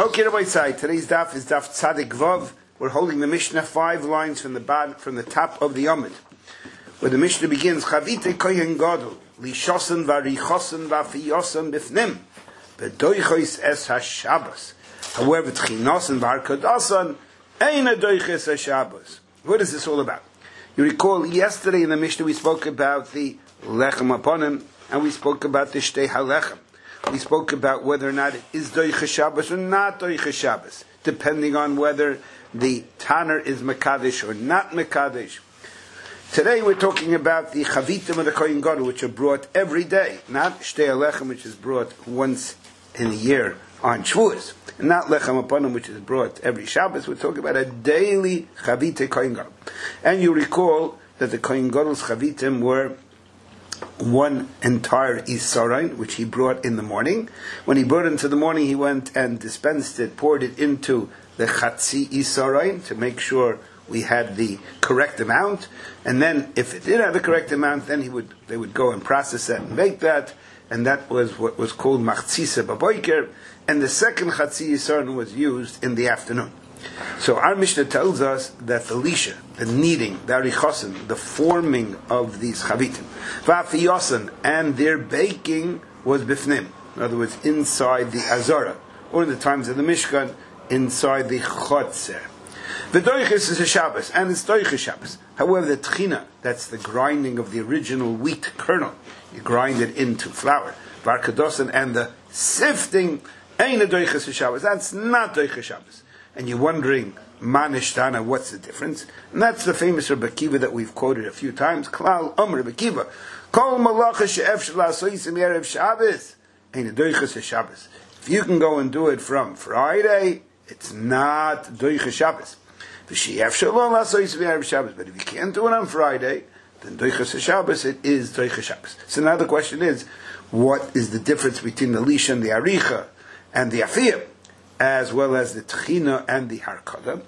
Okay, Rabbi Tzai, today's daf is daf Tzadik Vav. We're holding the Mishnah 5 lines from the top of the Yomid, where the Mishnah begins, Chavite kohen gadol, lishosen varichosen vafiyosen bifnim, bedoichos es ha-Shabbos. However, tchinosen varkodosen, eina doiches ha-Shabbos. What is this all about? You recall yesterday in the Mishnah we spoke about the lechem aponim, and we spoke about the shtei halechem. We spoke about whether or not it is doiches Shabbos or not doiches Shabbos, depending on whether the tanner is mekadesh or not mekadesh. Today we're talking about the chavitim of the kohen gadol, which are brought every day, not shtei halechem, which is brought once in a year on Shavuos, and not lechem aponim, which is brought every Shabbos. We're talking about a daily chavite kohen gadol. And you recall that the kohen gadol's chavitim were one entire isarein, which he brought in the morning. When he brought it into the morning, he went and dispensed it, poured it into the chatzi isarein to make sure we had the correct amount. And then, if it didn't have the correct amount, then they would go and process that and make that. And that was what was called machzisa baboiker. And the second chatzi isarein was used in the afternoon. So our Mishnah tells us that the lisha, the kneading, the arichosen, the forming of these chavitim, vafiyosen, and their baking was bifnim. In other words, inside the azara, or in the times of the Mishkan, inside the chotzer. V'doiches is a Shabbos, and it's doiches Shabbos. However, the tchina, that's the grinding of the original wheat kernel, you grind it into flour. Varkadosen, and the sifting, ain't a doiches Shabbos. That's not doiches Shabbos. And you're wondering, Manishtana, what's the difference? And that's the famous Rebbe Akiva that we've quoted a few times. Klal Rebbe Akiva, Kol malacha she'ef sh'lasoisim erev Shabbos, ein doiches Shabbos. If you can go and do it from Friday, it's not doiches Shabbos. V'she'ef shalom lasoisim erev Shabbos. But if you can't do it on Friday, then doiches Shabbos, it is doiches Shabbos. So now the question is, what is the difference between the lisha and the aricha and the afiyah, as well as the tchina and the harkada?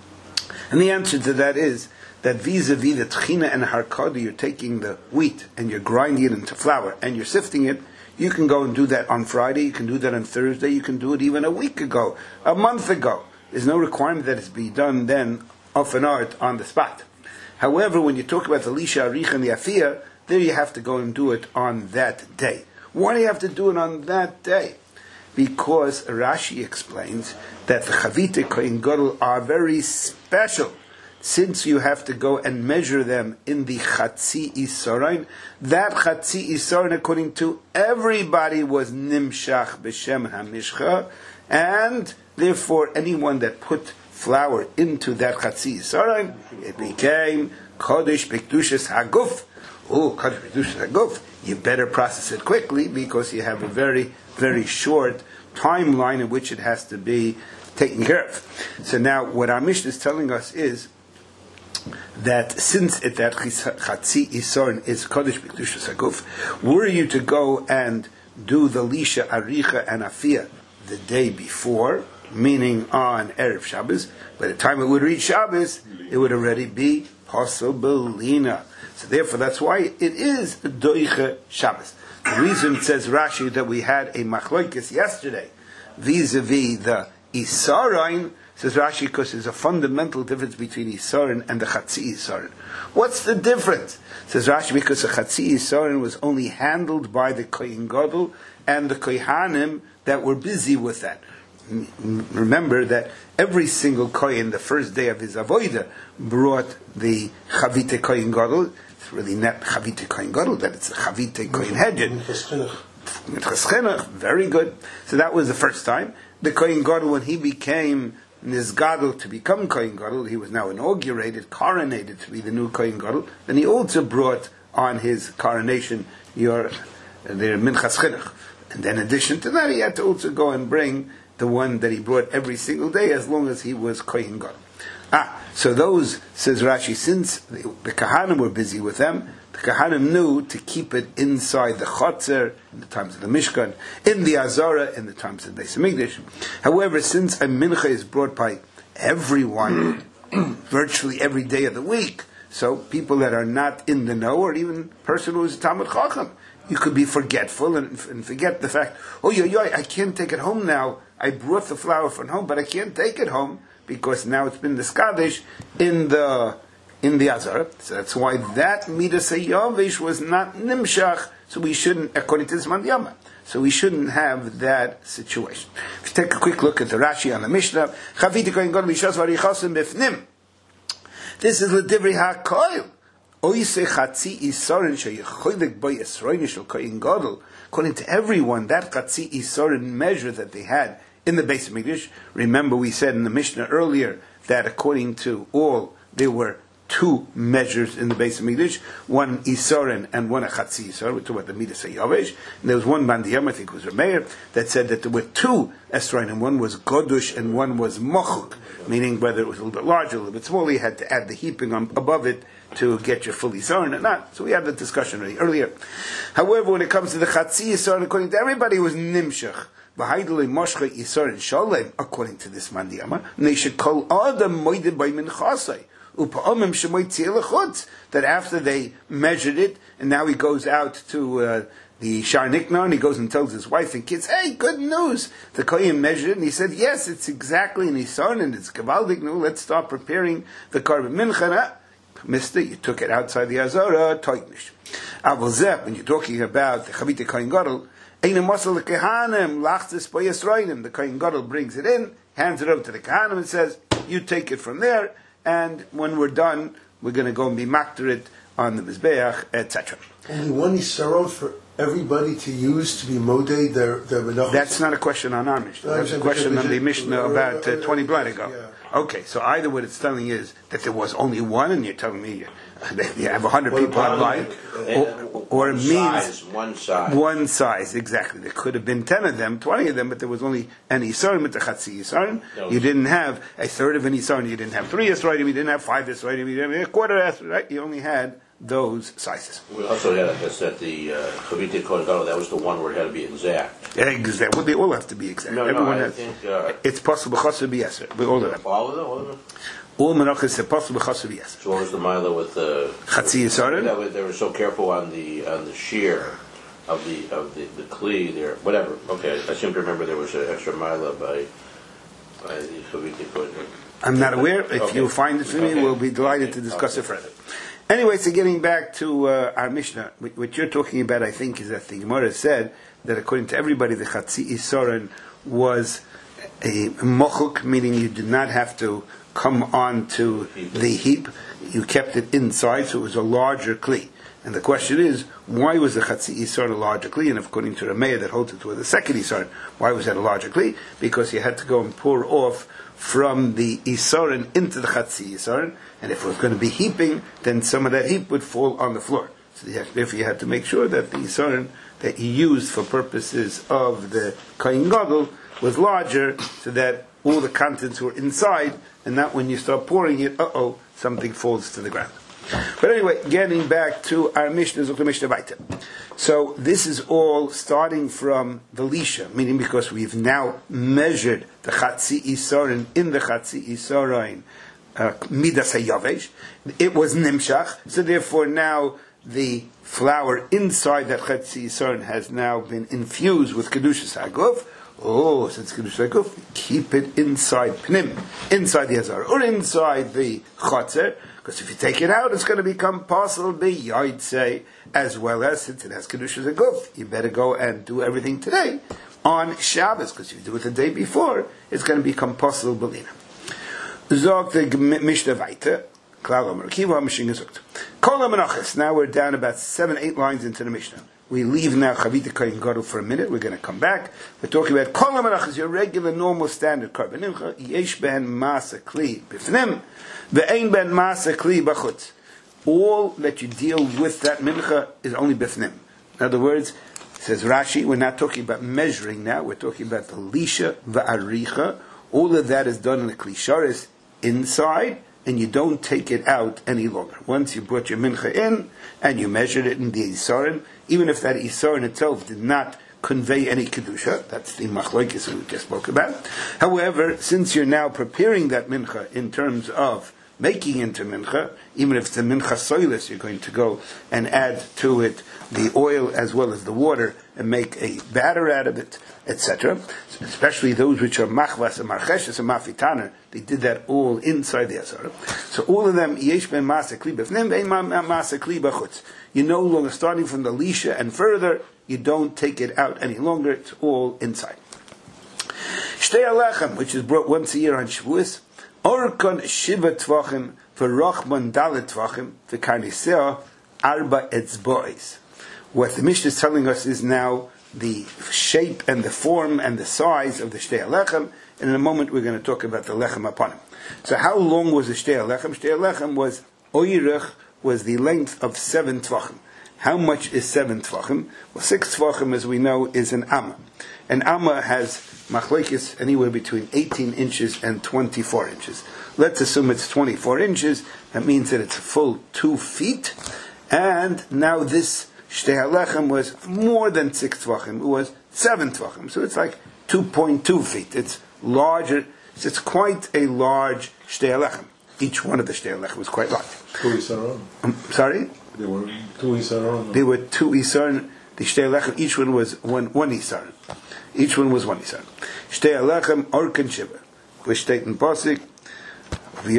And the answer to that is that vis-a-vis the tchina and harkada, you're taking the wheat and you're grinding it into flour and you're sifting it. You can go and do that on Friday, you can do that on Thursday, you can do it even a week ago, a month ago. There's no requirement that it's be done then off an art on the spot. However, when you talk about the lisha, aricha, and the afiyah, there you have to go and do it on that day. Why do you have to do it on that day? Because Rashi explains that the chavite kohen gadol are very special, since you have to go and measure them in the chatzi isarein. That chatzi isarein, according to everybody, was nimshach b'shem hamishcha, and therefore anyone that put flour into that chatzi isarein, it became kodesh b'kedushas haguf. Oh, kodesh b'kedushas haguf. You better process it quickly because you have a very, very short timeline in which it has to be taken care of. So now what our Mishnah is telling us is that since that chatzi isarein is kodesh b'kedushas haguf, were you to go and do the lisha, aricha, and afiyah the day before, meaning on Erev Shabbos, by the time it would reach Shabbos, it would already be possibilina. So therefore, that's why it is doiche Shabbos. The reason it says Rashi that we had a machloikis yesterday vis-a-vis the isarein, says Rashi, because there's a fundamental difference between isarein and the chatzi isarein. What's the difference? Says Rashi, because the chatzi isarein was only handled by the kohen gadol and the kohanim that were busy with that. Remember that every single kohen, the first day of his avodah, brought the chavite kohen gadol. It's really not chavite kohen gadol, that it's a chavite kohen hedjed. Very good. So that was the first time. The kohen gadol, when he became nizgadol to become kohen gadol, he was now inaugurated, coronated to be the new kohen gadol. Then he also brought on his coronation their minchas chinuch. And then in addition to that, he had to also go and bring the one that he brought every single day, as long as he was kohen gadol. So those, says Rashi, since the Kahanim were busy with them, the Kahanim knew to keep it inside the Chotzer, in the times of the Mishkan, in the Azara, in the times of the Beis HaMikdash. However, since a mincha is brought by everyone, virtually every day of the week, so people that are not in the know, or even a person who is a Talmud Chacham, You could be forgetful and forget the fact, I can't take it home now. I brought the flour from home, but I can't take it home because now it's been discarded in the Azara. So that's why that Midas HaYavish was not Nimshach, so we shouldn't, according to this Mandiyama. So we shouldn't have that situation. If you take a quick look at the Rashi on the Mishnah, Chaviti Kohen Gadol Lishos Varichosim Bifnim. This is L'Divrei HaKoil. Oise Chatzi Isorin Sheyecholik Boy Esroini Shel Kohen Gadol. According to everyone, that Chatzi Isorin measure that they had in the Beis Mikdash. Remember, we said in the Mishnah earlier that according to all, there were two measures in the Beis Mikdash, one Isorin and one a Chatzi Isor. We're talking about the Midas HaYavesh. And there was one Bandiyam, I think it was Rameir, that said that there were two Esroin, and one was Godush and one was Mochuk, meaning whether it was a little bit larger, a little bit smaller, you had to add the heaping above it to get your full Isorin or not. So we had the discussion earlier. However, when it comes to the Chatzi Isorin, according to everybody, it was Nimshach. According to this Mandiyama, that after they measured it, and now he goes out to the Shar Nikna, and he goes and tells his wife and kids, hey, good news! The Kohen measured it, and he said, yes, it's exactly an Isorin, and it's Gavaldik. Let's start preparing the Karban Mincha. Mister, you took it outside the Azara, Toignish. When you're talking about the Chavite Kohen Gadol, the Kohen Gadol brings it in, hands it over to the Kahanim and says, you take it from there, and when we're done, we're going to go and be makter it on the Mizbeach, etc. Only one Yisrael for everybody to use to be modeh their menachos? That's not a question on our Mishnah. That's a question on the Mishnah about 20 blind ago. Yeah. Okay, so either what it's telling is that there was only one, and you're telling me you have 100 people online, or it means one size. One size, exactly. There could have been 10 of them, 20 of them, but there was only an Isarim with the Chatzi Isarim. You didn't have a third of an Isarim, you didn't have 3 Israelim, you didn't have 5 Israelim, you didn't have a quarter Israelim, right? You only had those sizes. We also had that the Chavite Kohen Gadol, that was the one where it had to be exact. Exact. Well, they all have to be exact. Everyone has. It's possible to be yes. All of them. All of them? All of them? All menachos are possible to be yes. So what was the Mila with the Chatzi Yisarin? They were so careful on the shear of the kli there. Whatever. Okay, I seem to remember there was an extra Mila by the Chavite Kohen. I'm not aware. If you find it for me, we'll be delighted to discuss it further. Anyway, so getting back to our Mishnah, what you're talking about, I think, is that the Gemara said that according to everybody, the Chatzi Isorin was a mochuk, meaning you did not have to come on to the heap. You kept it inside, so it was a larger kli. And the question is, why was the Chatzi Isorin a larger kli? And according to Rameir, that holds it with the second Isorin, why was that a larger kli? Because you had to go and pour off from the Isorin into the Chatzi Isorin, and if it was going to be heaping, then some of that heap would fall on the floor. So therefore you had to make sure that the Isorin that you used for purposes of the Kohen Gadol was larger, so that all the contents were inside, and not when you start pouring it, something falls to the ground. But anyway, getting back to our Mishnah, so this is all starting from the Lisha, meaning because we've now measured the Chatzi Isorin in the Chatzi Isorin Midas HaYavesh. It was Nimshach, so therefore now the flour inside that Chatzi Isorin has now been infused with Kedushas HaGuf. Since Kedushas HaGuf, keep it inside Pnim, inside the Azar, or inside the Chotzer. Because if you take it out, it's going to become possible b'yaitse, as well as since it has Kedushas HaGuf, you better go and do everything today on Shabbos, because if you do it the day before, it's going to become possible b'lina. Zog the Mishnah weiter, Klal Omer Kiva Mishin gesucht. Kol HaMenachos. Now we're down about 7-8 lines into the Mishnah. We leave now Chavite Kohen Gadol for a minute. We're going to come back. We're talking about Kol HaMenachos, your regular, normal, standard Karban Mincha. Yesh ben Masa Kli b'fnim. Ve'ein ben Masa Kli b'chutz. All that you deal with that Mincha is only b'fnim. In other words, says Rashi, we're not talking about measuring now. We're talking about the Lisha v'aricha. All of that is done in the Klisharis inside, and you don't take it out any longer. Once you brought your Mincha in, and you measured it in the Isarin, even if that Isarin itself did not convey any Kedusha, that's the Machlokes we just spoke about. However, since you're now preparing that Mincha in terms of making into mincha, even if it's a mincha soilus, you're going to go and add to it the oil as well as the water and make a batter out of it, etc. Especially those which are machvas and marcheshes and mafitaner, they did that all inside the asara. So all of them, yesh ben masa kli b'fnim, ve'im masa kli b'chutz. You're no longer starting from the lisha and further, you don't take it out any longer, it's all inside. Shtei alechem, which is brought once a year on Shavuos, orkon shiva tvachim, v'rochman dalet tvachim, v'karniseo arba etzbois. What the Mishnah is telling us is now the shape and the form and the size of the Shtei Alechem, and in a moment we're going to talk about the Lechem upon him. So how long was the Shtei Alechem? Shtei Alechem was oirech, was the length of 7 tvachim. How much is 7 tvachim? Well, 6 tvachim, as we know, is an amma. An amma has machlekes anywhere between 18 inches and 24 inches. Let's assume it's 24 inches. That means that it's a full 2 feet. And now this Shtei Alechem was more than 6 tvachim. It was 7 tvachim. So it's like 2.2 feet. It's larger. So it's quite a large Shtei Alechem. Each one of the Shtei Alechem was quite large. 2 isaron. Sorry? There were 2 isaron. There were 2 isaron. The Shtei Alechem, each one was one isaron. Each one was 1 isaron. Shtei Alechem orkan shiva. We state in Pasik, and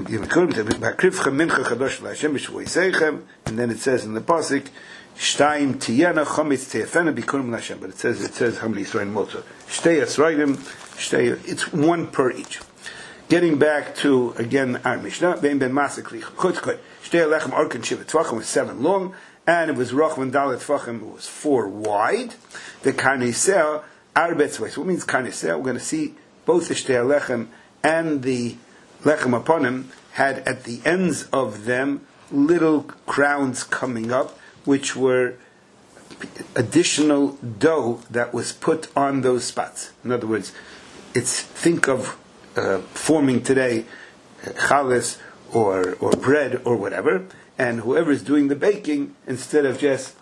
then it says in the Pasik, Shtayim tiyana chometz teyafena bikurim l'Hashem. But it says how many Yisrael motor. Shtei Yisraelim, it's 1 per each. Getting back to again our Mishnah, ben masikli chutzkot. Shtei Alechem orkan shiva tvachim was 7 long, and it was rochman dalet tvachim, it was 4 wide. The karnisel arbetz way. So what means karnisel? We're going to see both the Shtei Alechem and the Lechem upon him had at the ends of them little crowns coming up, which were additional dough that was put on those spots. In other words, think of forming today challah or bread or whatever, and whoever is doing the baking, instead of just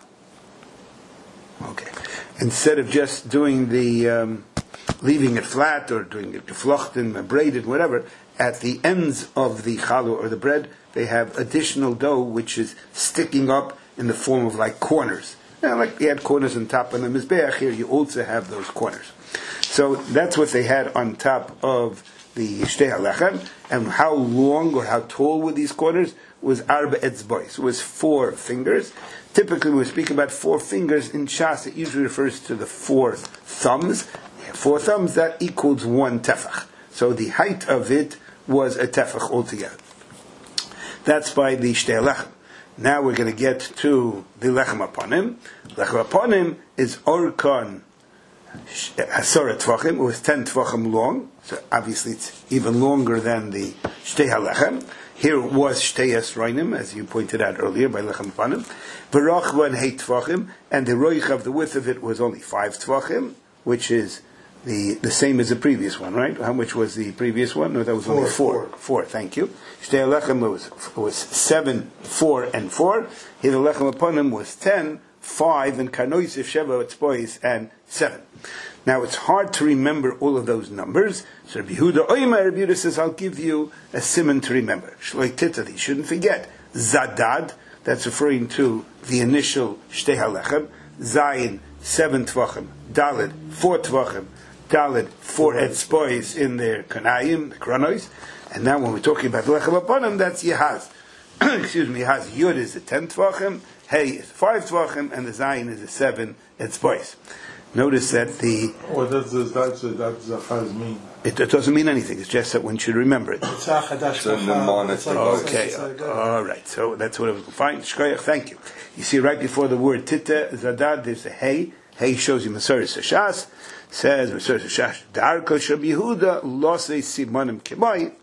doing the leaving it flat or doing it geflochten, braided, whatever, at the ends of the challah or the bread, they have additional dough which is sticking up in the form of like corners. Like you had corners on top of the mizbeach, here you also have those corners. So that's what they had on top of the Shtei Alechem. And how long or how tall were these corners? Was arba etzbois. It was 4 fingers. Typically when we speak about 4 fingers in Shas, it usually refers to the 4 thumbs. 4 thumbs, that equals 1 tefach. So the height of it was a tefach altogether. That's by the Shtei Alechem. Now we're going to get to the Lechem upon him. Lechem upon him is Orkan Hasora Tvachim. It was 10 Tvachim long. So obviously it's even longer than the Shtei Alechem. Here it was Shtei Yisraelim, as you pointed out earlier by Lechem upon him. V'rachvan Hei Tvachim. And the roich of the width of it was only 5 Tvachim, which is the same as the previous one, right? How much was the previous one? No, that was only 4. 4, thank you. Shtei Alechem was 7, 4, and 4. Here the Lechem upon him was 10, 5, and Karnoisif, Sheva, Etzbois, and 7. Now it's hard to remember all of those numbers. So Rabbi Yehuda says, I'll give you a simon to remember. Shloi Titad, you shouldn't forget. Zadad, that's referring to the initial Shtei Alechem. Zayin, 7 Tvachim. Daled, 4 Tvachim. Daled, 4 etzbois in their kanayim, the kronos. And now when we're talking about Lechem upon him, that's Yehaz. Yehaz. Yud is a 10 Tvachim, Hey is 5 Tvachim, and the Zayin is a 7 etzbois. Notice that what does Zachaz mean? It doesn't mean anything. It's just that one should remember it. Okay, all right. So that's what I was fine. Shkoyach, thank you. You see, right before the word Tita Zadad, there's a Hey. Hey shows you Masoris Hashas. Says Masoris Hashash. Darko Shab Yehuda Losei Simanim Kemai.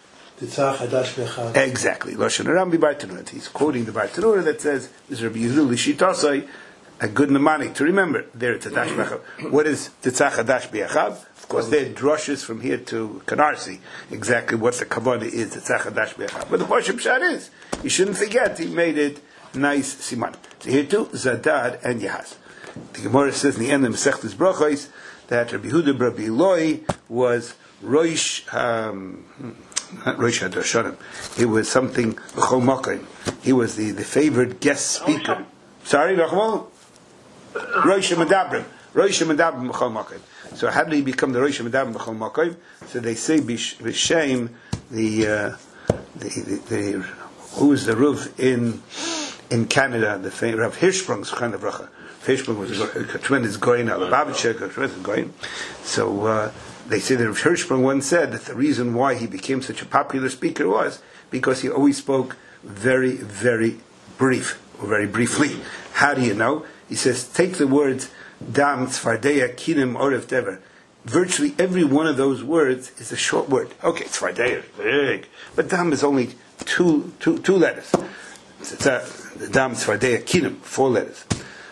Exactly. Lashon Aram Bartanura. He's quoting the Bartanura that says, "This is Rabbi Yehuda Lishitasai." A good mnemonic to remember. There it's Tadash Be'achav. What is Titzach Hadash Be'achav? Of course, there are drushes from here to Canarsie. Exactly what the Kavanah is, Titzach Hadash Be'achav. But the Pashup Pshat is, you shouldn't forget, he made it nice siman. So here too, Zadad and Yehaz. The Gemara says in the end of Masechtas Brachos that Rabbi Yehuda Rabbi Eloi was Roish not Rosh Hashanah. It was something B'chol Makom. He was the favored guest speaker. Sorry, Nachmal? Rosh Medabrim. Rosh Medabrim B'chol Makom. So how did he become the Rosh Medabrim B'chol Makom? So they say B'Shem, the who was the Rav in Canada, the famous Rav Hirschsprung's kind of bracha. Hirschsprung was a tremendous goyin, a Lubavitcher, a tremendous goyin. So they say that Rav Hirschsprung once said that the reason why he became such a popular speaker was because he always spoke very, very briefly. How do you know? He says, take the words Dam, Tzvardeya, Kinim, Orev, Dever. Virtually every one of those words is a short word. Okay, Tzvardeya, big. But Dam is only two letters. Dam, Tzvardeya, Kinim, 4 letters.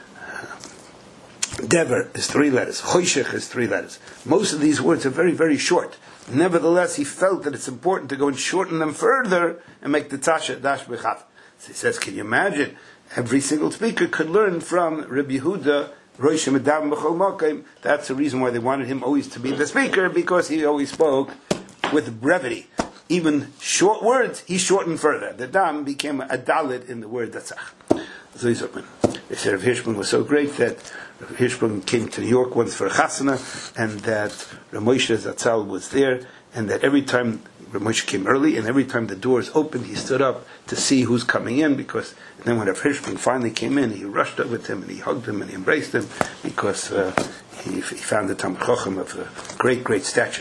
Dever is 3 letters. Choshech is 3 letters. Most of these words are very, very short. Nevertheless, he felt that it's important to go and shorten them further and make the Tasha Dash B'chav. So he says, can you imagine? Every single speaker could learn from Rabbi Yehuda, Rosh Medabrim B'chol Makom. That's the reason why they wanted him always to be the speaker, because he always spoke with brevity. Even short words, he shortened further. The Dam became a dalit in the word Datzach. They said Rav Hirschsprung was so great that Rav Hirschsprung came to New York once for a chasana, and that Rav Moshe Zatzal was there, and that every time Rav Moshe came early, and every time the doors opened, he stood up to see who's coming in, because and then when Rav Hirschsprung finally came in, he rushed up with him, and he hugged him, and he embraced him, because he found the Talmid Chacham of a great, great stature.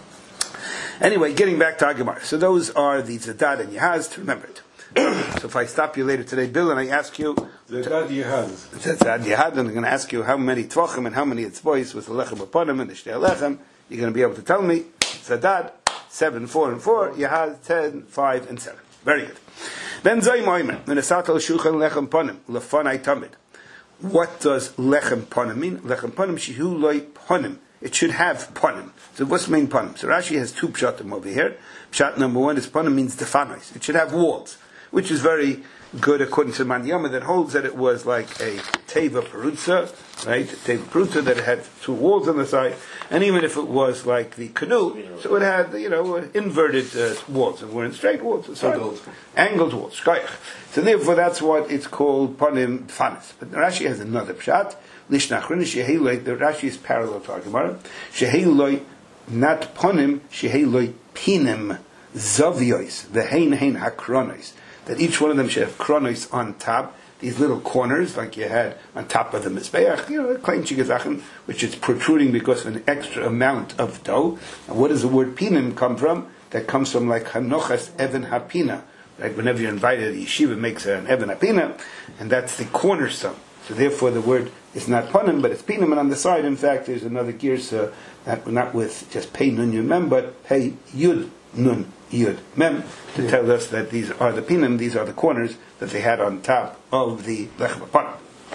Anyway, getting back to Agamar. So those are the Zadad and Yahaz, to remember it. So if I stop you later today, Bill, and I ask you Zadad Yahad, and I'm going to ask you how many Tvachim and how many Etzbois with the Lechem Aponim and the Shtei Lechem, you're going to be able to tell me. Zadad, 7, 4, and 4. Yahad, 10, 5, and 7. Very good. Ben Zay Moimer, Menesatal Shulchan Lechem Ponim, Lefanai Tamid. What does Lechem Ponim mean? Lechem Ponim, Shehu Loi Ponim. It should have Ponim. So what's the main Ponim? So Rashi has 2 pshatim over here. Pshat number 1 is Ponim means Defanos. It should have walls, which is very good according to Mandiyama, that holds that it was like a Teva Perutza, right? A Teva Perutza that had 2 walls on the side, and even if it was like the canoe, so it had, inverted walls, and weren't straight walls, angled walls, so therefore that's what it's called Ponim Defanos. But Rashi has another Pshat, Lishnachrin, Sheheloi, the Rashi is parallel to Agamara, Sheheloi, not Ponim, Sheheloi Pinim, Zaviois, Vehein Hakronois, that each one of them should have kronos on top, these little corners like you had on top of the Mizbeach, Klein Chigazachen, which is protruding because of an extra amount of dough. And what does the word Pinim come from? That comes from like Hanochas Even Hapina. Right? Whenever you're invited, the yeshiva makes an Even Hapina, and that's the cornerstone. So therefore the word is not Ponim, but it's Pinim, and on the side, in fact, there's another girsa, not with just Pei Nun Yud Mem, but Pei Yud Nun Yud Mem, to tell us that these are the Pinim, these are the corners that they had on top of the Lechem Aponim.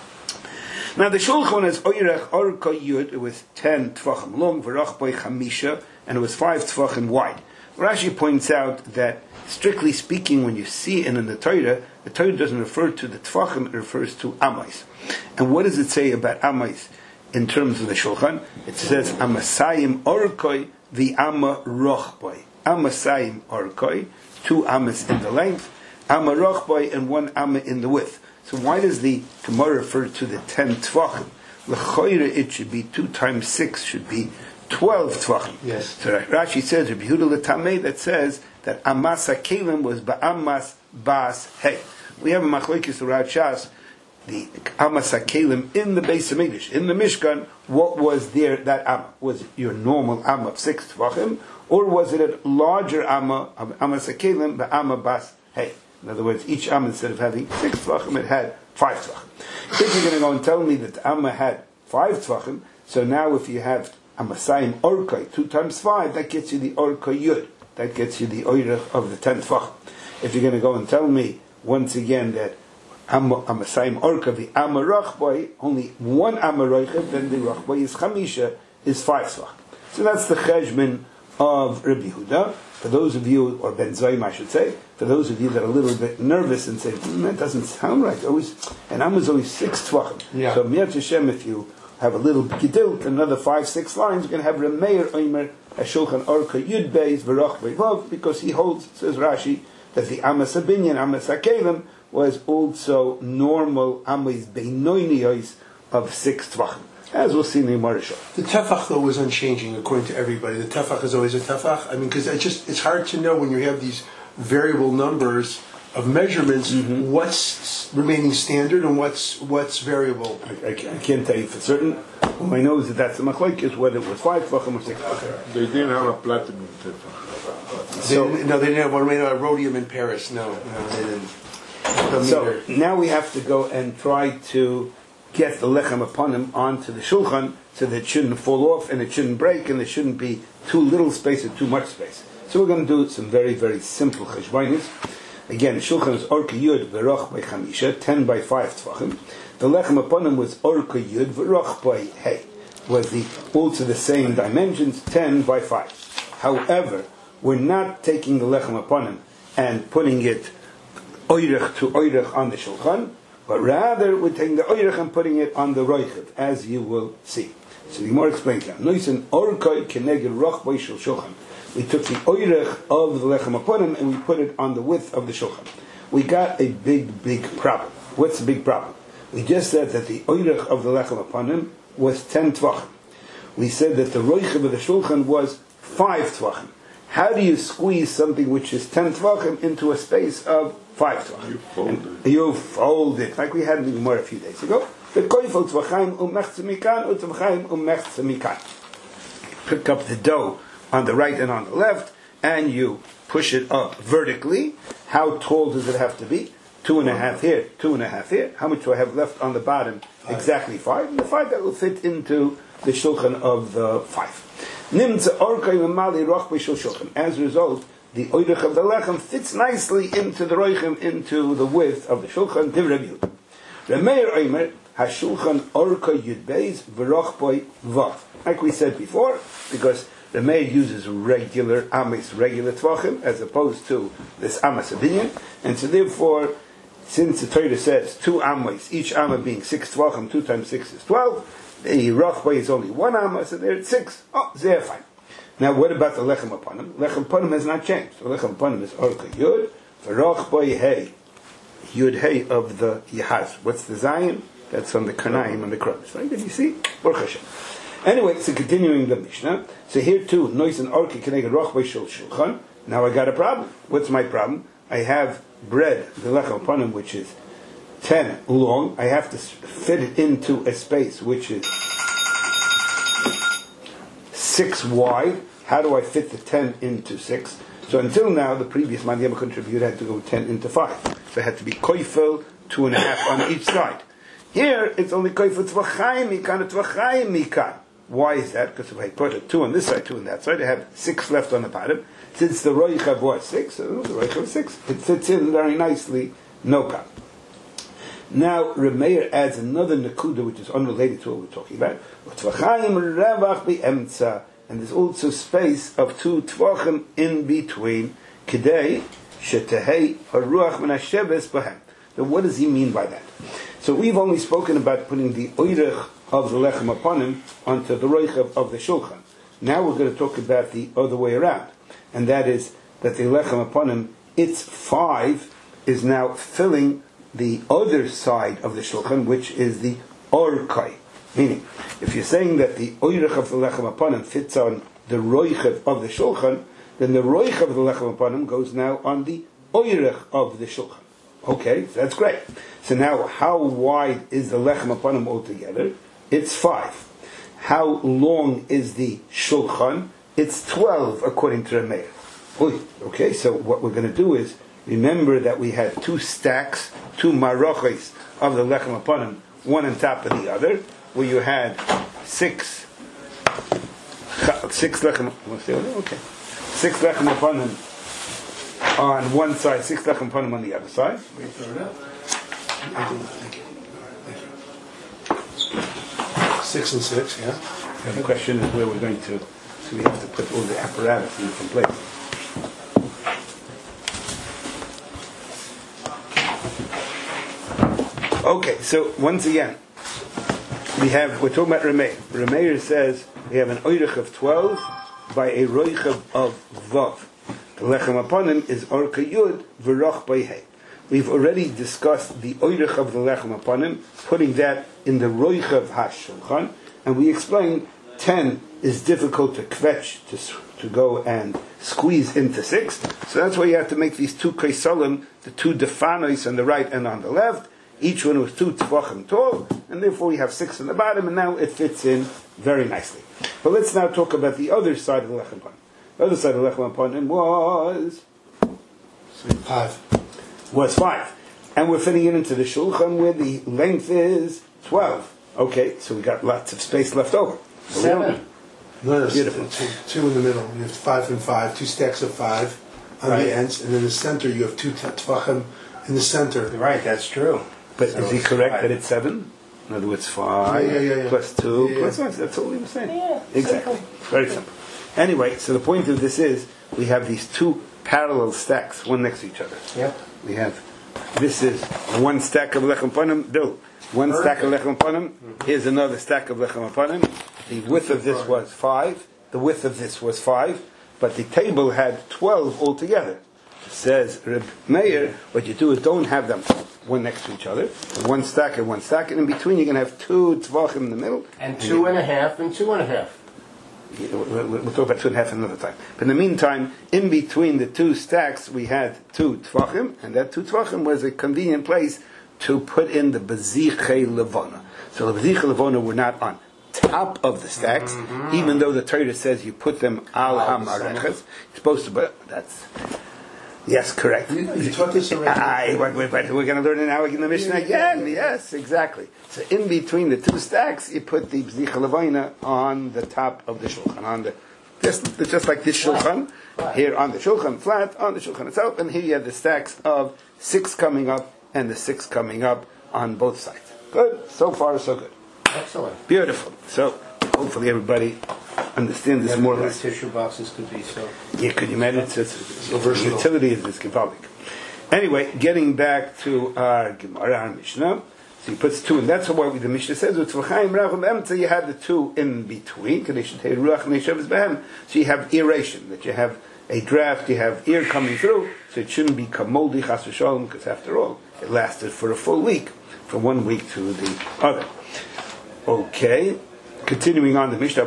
Now the Shulchan is Oyrech Orka Yud, it was 10 Tvachim long, V'rach Boi Chamisha, and it was 5 Tvachim wide. Rashi points out that, strictly speaking, when you see it in the Torah doesn't refer to the Tvachim, it refers to Amais. And what does it say about Amais in terms of the Shulchan? It says, Amasayim Orkoi v'Ama Rochboi. Amasayim Orkoi, 2 amas in the length, Ama Rochboi, and 1 amma in the width. So why does the Gemara refer to the 10 Tvachim? L'choire, it should be 2 times 6 should be 12 Tvachim. Yes. So Rashi says, Rabbi Yehuda L'tamei, that says that Amas HaKelim was Ba'amas Bas Hey. We have a Machlokes throughout Shas, the Amas HaKelim in the Beis HaMikdash, in the Mishkan. What was there, that Amma? Was it your normal Amma of 6 Tvachim, or was it a larger Amma of Amas HaKelim, Ba'ama Bas Hey? In other words, each Amma, instead of having 6 Tvachim, it had 5 Tvachim. If you're going to go and tell me that the Amma had 5 Tvachim, so now if you have Amasayim Orkai, 2 times 5, that gets you the Orkai Yud. That gets you the Oirech of the 10 Tvachim. If you're going to go and tell me, once again, that Amasayim Orka, the Amma Rachboi, only 1 Amma Roichev, then the Rachboi is Chamisha, is 5 Tvachim. So that's the Cheshbon of Rabbi Yehuda. For those of you, or Ben Zoyim I should say, for those of you that are a little bit nervous and say, that doesn't sound right, and Amma's always 6 Tvachim. So Mirat Hashem, if you have a little gidil, another 5-6 lines, you're going to have Remeir Oimer a Shulchan Orka Yud Beis V'Roch Beivov, because he holds, says Rashi, that the Amas Abinyan, Amas Hakelim, was also normal Amas Beinoiniyos of 6 Tvachim, as we'll see in the Gemara. The tefach, though, was unchanging according to everybody. The tefach is always a tefach. I mean, because it's hard to know when you have these variable numbers of measurements, what's remaining standard and what's variable. I can't tell you for certain. All I know is that that's the machlokes, whether it was 5 Tvachim or 6 Tvachim. They didn't have a platinum tefach. They didn't have one made out of rhodium in Paris. No, they didn't. So now we have to go and try to get the lechem upon him onto the shulchan so that it shouldn't fall off and it shouldn't break and there shouldn't be too little space or too much space. So we're going to do some very, very simple cheshbonis. Again, the shulchan is orka yud v'roch by chamisha, 10 by 5 tvachim. The lechem upon him was orka yud v'roch by hey, was also the same dimensions, 10 by 5. However, we're not taking the lechem upon him and putting it oirich to oirich on the shulchan, but rather we're taking the oirich and putting it on the roichev, as you will see. So the Gemara explains that. Noisen orkoi keneged roch by shulchan. We took the oirich of the lechem aponim and we put it on the width of the shulchan. We got a big, big problem. What's the big problem? We just said that the oirich of the lechem aponim was 10 tvachim. We said that the roichev of the shulchan was 5 tvachim. How do you squeeze something which is 10 tvachim into a space of 5 tvachim? You fold it, like we had in the Gemara a few days ago. Pick up the dough on the right and on the left, and you push it up vertically. How tall does it have to be? 2.5 here, 2.5 here. How much do I have left on the bottom? Exactly 5. And the 5 that will fit into the shulchan of the 5. As a result, the oirich of the lechem fits nicely into the roichem, into the width of the shulchan. Remeir Omer hashulchan orka yud beis v'roch boy vav. Like we said before, because Remeir uses regular amis, regular tvachim, as opposed to this amas abinyan, and so therefore, since the Torah says 2 amis, each amma being 6 tvachim, 2 times 6 is 12. The roch boy is only 1 amma, so there it's 6. Oh, they're fine. Now, what about the lechem upon him? Lechem upon him has not changed. The lechem upon him is orka yud, v'roch boy hey, yud hey of the yahaz. What's the Zion? That's on the karnaim and the kronos. Right? Did you see? Baruch Hashem. Anyway, so continuing the Mishnah. So here too, nois and orka keneged roch boy shul shulchan. Now I got a problem. What's my problem? I have bread, the lechem upon him, which is 10 long. I have to fit it into a space which is 6 wide. How do I fit the 10 into 6? So until now, the previous man Yema contributed had to go 10 into 5. So it had to be koifel, 2.5 on each side. Here, it's only koifel tvachayim mikan, tvachayim mikan. Why is that? Because if I put a 2 on this side, 2 on that side, I have 6 left on the bottom. Since the roichav was 6, so the roichav was 6. It fits in very nicely, no problem. Now, Remeir adds another nakuda which is unrelated to what we're talking about. And there's also space of 2 tvachim in between. Kedei shetehei haruach menashebes bahem. Now, what does he mean by that? So we've only spoken about putting the oirich of the lechem upon him onto the roichav of the shulchan. Now we're going to talk about the other way around, and that is that the lechem upon him, its 5 is now filling the other side of the shulchan, which is the orkai. Meaning, if you're saying that the oirich of the lechem upon him fits on the roichev of the shulchan, then the roichev of the lechem upon him goes now on the oirich of the shulchan. Okay, so that's great. So now, how wide is the lechem upon him altogether? It's 5. How long is the shulchan? It's 12, according to Remeir. Okay, so what we're going to do is, remember that we had 2 stacks, 2 maroches of the lechem upon him, one on top of the other, where you had 6 lechem. Okay, 6 lechem upon him on one side, 6 lechem upon him on the other side. Wait for it up. 6 and 6, yeah. And the question is where we're going to. So we have to put all the apparatus in some place. Okay, so once again, we're talking about Remeir. Remeir says we have an oirich of 12, by a roichav of vav. The lechem aponim is orka yud v'roch by hey. We've already discussed the oirich of the lechem aponim, putting that in the roichav hashulchan, and we explained 10 is difficult to kvetch, to go and squeeze into 6. So that's why you have to make these 2 kreisalim, the 2 defanois on the right and on the left, each one was 2 tvachim tall, and therefore you have 6 on the bottom, and now it fits in very nicely. But let's now talk about the other side of the lechem aponim. The other side of the lechem aponim was 5. And we're fitting it into the shulchan where the length is 12. Okay, so we got lots of space left over. 7. No, Beautiful. 2 in the middle. You have 5 and 5, 2 stacks of 5 on the ends, and in the center you have 2 tvachim in the center. Right, that's true. But So is he it's correct 5. that it's 7? In other words, 5 Yeah. plus 2 Yeah. plus 1. That's all he was saying. Yeah, Exactly. simple. Very simple. Anyway, so the point of this is we have these 2 parallel stacks, one next to each other. Yep. We have, this is 1 stack of lechem panim, do. 1 stack of lechem panim, here's another stack of lechem panim. The width of this was 5, the width of this was 5, but the table had 12 altogether. Says Reb Meir, what you do is don't have them one next to each other, 1 stack and 1 stack, and in between you're going to have 2 tvachim in the middle. And 2.5 and 2.5. We'll talk about 2.5 another time. But in the meantime, in between the 2 stacks, we had 2 tvachim, and that 2 tvachim was a convenient place to put in the beziche levona. So the beziche levona were not on top of the stacks, even though the Torah says you put them al hamareches. You're supposed to, but that's... Yes, correct. You taught this already. We're going to learn it now in the Mishnah again. Yes, exactly. So in between the 2 stacks, you put the Bzicha Levayna on the top of the Shulchan. On the, just like this Shulchan, here on the Shulchan, flat, on the Shulchan itself, and here you have the stacks of 6 coming up and the 6 coming up on both sides. Good. So far, so good. Excellent. Beautiful. So hopefully everybody understands this more or less. Tissue boxes could be so. Yeah, could you imagine? It's utility is this Givaldic. Anyway, getting back to our Gemara, our Mishnah. So he puts 2, and that's why the Mishnah says, you have the 2 in between. So you have aeration, that you have a draft, you have air coming through, so it shouldn't be kamoldi chas v'shalom, because after all, it lasted for a full week, from one week to the other. Okay. Continuing on the Mishnah,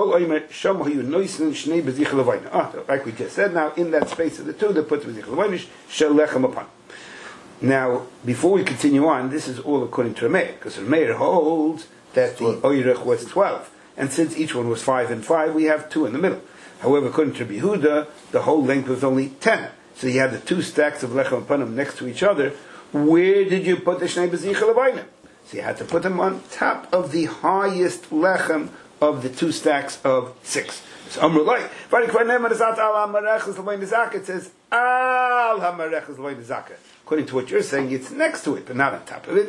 like we just said, now in that space of the 2, they put the B'zich Levaynish, Shel Lechem upon. Now, before we continue on, this is all according to Rameir, because Rameir holds that the Oirech was 12, and since each one was 5 and 5, we have 2 in the middle. However, according to Yehuda, the whole length was only 10. So you have the 2 stacks of Lechem upon next to each other. Where did you put the Shnei B'zich Levaynish? So you had to put them on top of the highest lechem of the 2 stacks of 6. So Amru Lai, it says al hamarechus loy. According to what you're saying, it's next to it, but not on top of it.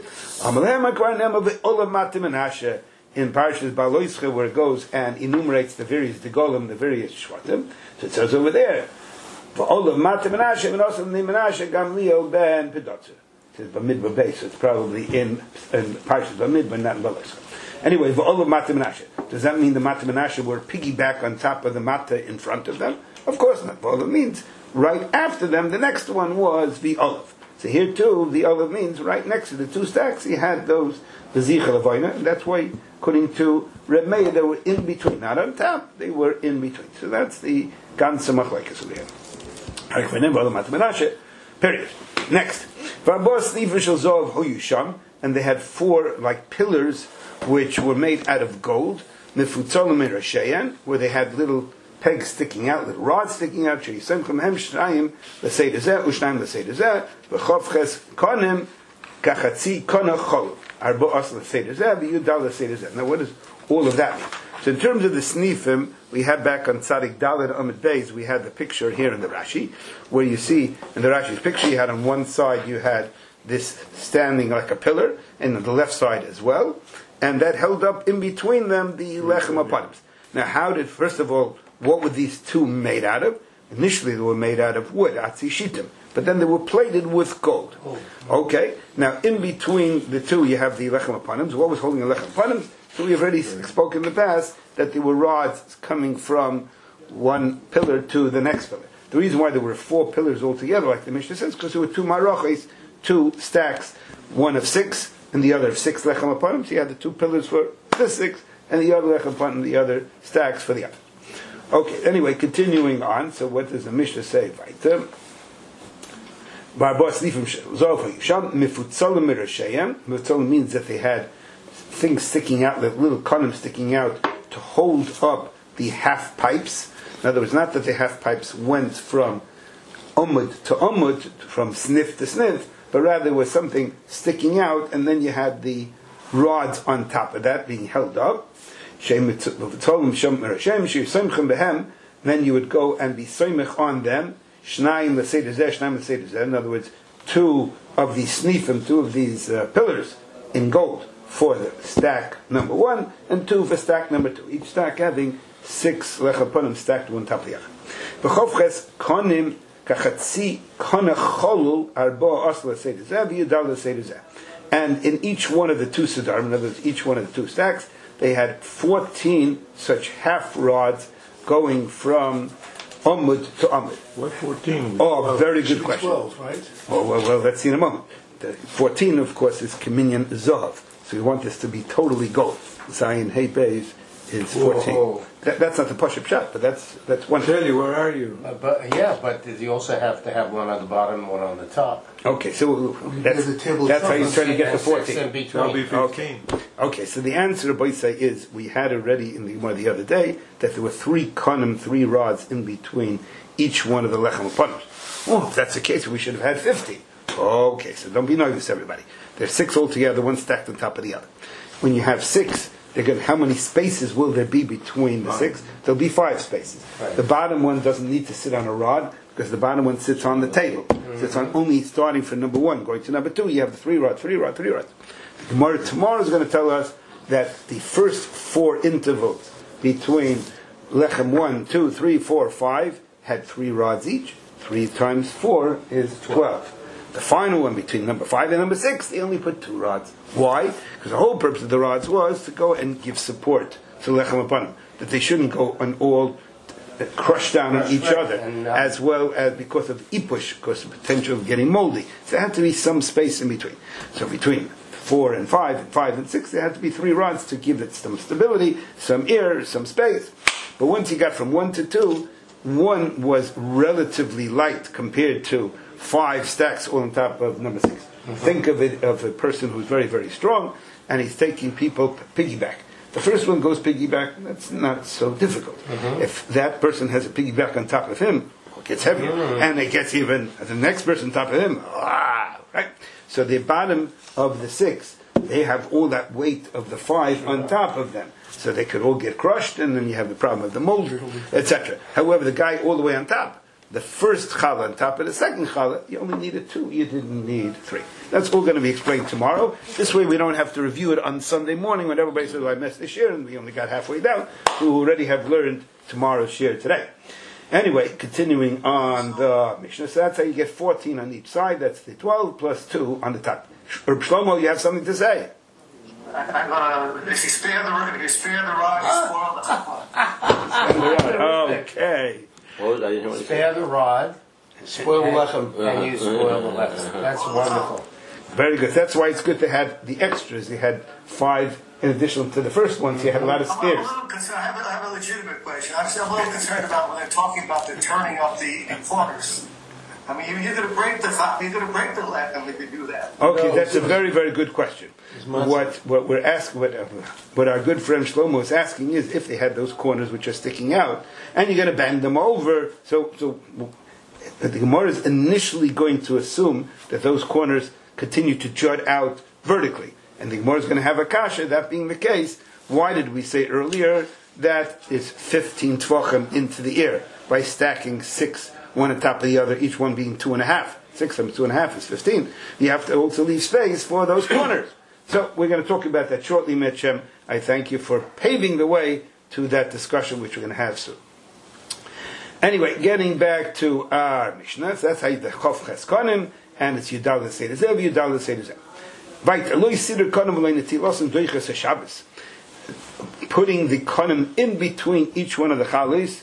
In Parshas Baloischa, where it goes and enumerates the various degolim, the various shvatim, so it says over there, v'olav matim menashe, and also Menashe Gamliel ben Pedotzer. It says Bamidbar base, so it's probably in Parshas Bamidbar, not in Baloischa. Anyway, v'olav matim menashe. Does that mean the matim menashe were piggyback on top of the mata in front of them? Of course not. V'olav means right after them, the next one was the olive. So here too, the olive means right next to the 2 stacks, he had those Bezicha Levayna, and that's why, according to Reb Meir, they were in between, not on top, they were in between. So that's the Gansa Machlekes over here. Period. Next. And they had 4 like pillars which were made out of gold, where they had little pegs sticking out, little rods sticking out. Now, what does all of that mean? So in terms of the snifim, we had back on Tzadik Dalet Amid Beis, we had the picture here in the Rashi, where you see, in the Rashi's picture, you had on one side, you had this standing like a pillar, and on the left side as well, and that held up in between them the Lechem Apanims. Now, first of all, what were these 2 made out of? Initially, they were made out of wood, Atzi Shitim, but then they were plated with gold. Okay, now in between the 2, you have the Lechem Apanims. What was holding the Lechem Apanims? So we have already spoken in the past that there were rods coming from one pillar to the next pillar. The reason why there were 4 pillars altogether, like the Mishnah says, because there were 2 marachis, 2 stacks, one of 6 and the other of 6 lechem apanim. So you had the 2 pillars for the 6 and the other lechem apanim, the other stacks for the other. Okay, anyway, continuing on. So what does the Mishnah say? Weiter. Mifutzalim means that they had things sticking out, like little konim sticking out to hold up the half pipes. In other words, not that the half pipes went from umud to umud, from sniff to sniff, but rather there was something sticking out, and then you had the rods on top of that being held up. Then you would go and be soymech on them. In other words, 2 of these snifim, 2 of these pillars in gold for the stack number 1, and 2 for stack number 2. Each stack having 6 lechaponim stacked one top of the other. V'chovches konim kachatzi kona cholul arba asla seidezeh v'yudal seidezeh. And in each one of the 2 sidarim, in other words, each one of the 2 stacks, they had 14 such half rods going from Umud to Umud. What 14? Oh, very good question. 12, right? Oh, well, let's see in a moment. The 14, of course, is Kaminyan Zav. So we want this to be totally gold. Zion Hey Beis is 14. Whoa. That's not the Pashup shot, but that's one. Shirley, where are you? But you also have to have one on the bottom, one on the top. Okay, so that's the table how you're itself. trying to get the And 6 in 14. between. That'll be 15. Okay, so the answer, Boisai, is we had already in the Gemara the other day that there were 3 konim, 3 rods in between each one of the lechem upanos. Oh, if that's the case, we should have had 50. Okay, so don't be nervous, everybody. There's 6 altogether, one stacked on top of the other. When you have 6, they're going. How many spaces will there be between the 6? There'll be 5 spaces. Right. The bottom one doesn't need to sit on a rod because the bottom one sits on the table. Sits on only starting from number 1, going to number 2. You have the 3 rods. The Gemara tomorrow is going to tell us that the first 4 intervals between lechem 1, 2, 3, 4, 5 had 3 rods each. 3 times 4 is 12. The final one between number 5 and number 6, they only put 2 rods. Why? Because the whole purpose of the rods was to go and give support to lechem apanim, that they shouldn't go and all crush down on each other, as well as because of ipush, because of the potential of getting moldy. So there had to be some space in between. So between 4 and 5, and 5 and 6, there had to be 3 rods to give it some stability, some air, some space. But once you got from 1 to 2, 1 was relatively light compared to 5 stacks all on top of number 6. Mm-hmm. Think of it of a person who's very, very strong, and he's taking people piggyback. The first one goes piggyback, that's not so difficult. Mm-hmm. If that person has a piggyback on top of him, it gets heavier. Mm-hmm. And it gets even, the next person on top of him, right? So the bottom of the 6, they have all that weight of the 5 on top of them. So they could all get crushed, and then you have the problem of the mold, etc. However, the guy all the way on top, the first challah on top of the second challah, you only needed 2. You didn't need 3. That's all going to be explained tomorrow. This way we don't have to review it on Sunday morning when everybody says, I missed the shir, and we only got halfway down. We already have learned tomorrow's shir today. Anyway, continuing on the Mishnah. So that's how you get 14 on each side. That's the 12 plus 2 on the top. Shlomo, you have something to say? If you spare the rod, you spoil the Okay. Spare the rod, Spoil the lechem. and you spoil the lechem. That's wonderful. Very good. That's why it's good to have the extras. You had 5 in addition to the first one, so you had a lot of spares. I'm a little concerned. I have a legitimate question. I'm still a little concerned about when they're talking about the turning of the corners. I mean, you're going to break the lechem if you do that. Okay, that's a very, very good question. What we're asking, what our good friend Shlomo is asking is if they had those corners which are sticking out, and you're going to bend them over. So the Gemara is initially going to assume that those corners continue to jut out vertically, and the Gemara is going to have a kasha. That being the case, why did we say earlier that is 15 tvachim into the air by stacking 6, one on top of the other, each one being 2.5? 6 times 2.5 is 15. You have to also leave space for those corners. So we're going to talk about that shortly, Mitchem. I thank you for paving the way to that discussion, which we're going to have soon. Anyway, getting back to our Mishnah, so that's how the Chof Ches Konim, and it's Yudal L'Seder Zeh, Yudal L'Seder Zeh. Vayt, Eloi Siddur Konim Eloi Netilos and Doiches HaShabbos. Putting the Konim in between each one of the Chalis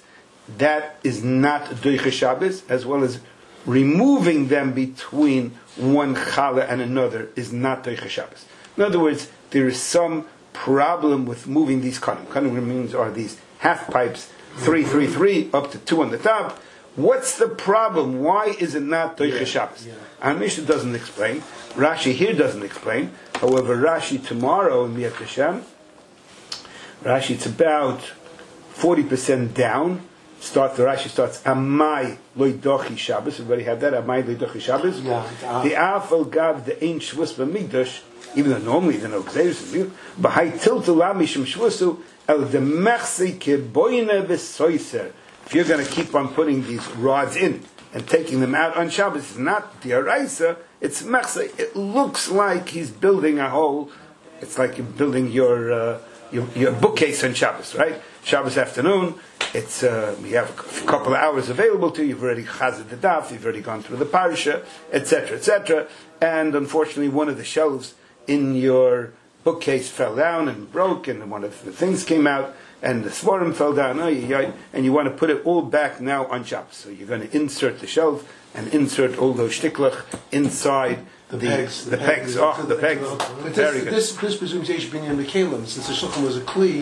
that is not Doiche Shabbos, as well as removing them between one challah and another is not Doiche Shabbos. In other words, there is some problem with moving these kanim. Kanim means are these half pipes, 3, 3, 3, up to 2 on the top. What's the problem? Why is it not Doiche Shabbos? And Mishnah doesn't explain. Rashi here doesn't explain. However, Rashi tomorrow in Miyat Hashem, Rashi, it's about 40% down. The Rashi starts Amai Loidochi Shabbos. Everybody have that? Amai Loidochi Shabbos. The Afal Gav the Ein Shvus B'Mikdash. Even though normally there are no Gzeirus, B'Hai Tiltu Lamishim Shvusu El Demechse Keboine V'Soiser. If you're going to keep on putting these rods in and taking them out on Shabbos, it's not the Araisa, it's Mechse. It looks like he's building a whole. It's like you're building your bookcase on Shabbos, right? Shabbos afternoon, it's you have a couple of hours available to you. You've already chazed the daf, you've already gone through the parsha, etc., etc. And unfortunately, one of the shelves in your bookcase fell down and broke, and one of the things came out, and the svarim fell down, and you want to put it all back now on Shabbos. So you're going to insert the shelf and insert all those shtiklach inside the pegs. The pegs. But Very good. This presumes Yesh Binyan Mekalim, since the shulchan was a kli.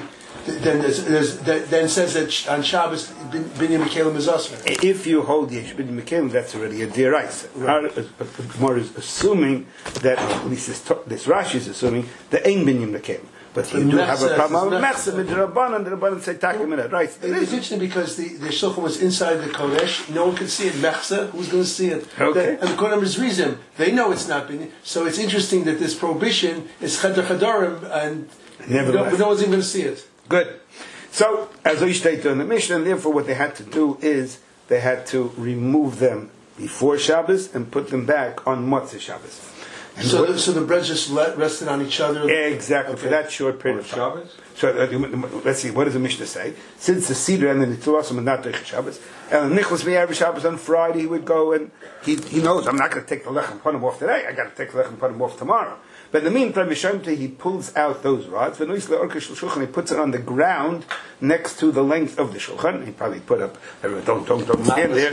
Then says that on Shabbos Binyan Mekalim is usher. If you hold Yesh Binyan Mekalim, that's already a deraisa. Gemara is assuming that, at least this Rashi is assuming, the Ein Binyan Mekalim. But you do have a problem with Mechsa, the Rabbanan say Takim in it. Right. It's interesting because the shulchan was inside the Kodesh. No one could see it. Mechsa, who's going to see it? Okay. And the Kodesh is Rizim. They know it's not Binyan. So it's interesting that this prohibition is Cheder Chadarim, and no one's even going to see it. Good. So, as I stated in the Mishnah, and therefore what they had to do is they had to remove them before Shabbos and put them back on Motzei Shabbos. So the breads just rested on each other? Exactly, okay. For that short period of time. So let's see, what does the Mishnah say? Since the Seder and the Nitulasim are not Doiche Shabbos, and Nicholas Me'er Shabbos on Friday, he would go and he knows, I'm not going to take the Lechem Panim off today, I got to take the Lechem Panim off tomorrow. But in the meantime, he pulls out those rods. He puts it on the ground next to the length of the shulchan. He probably put up, don't stand there,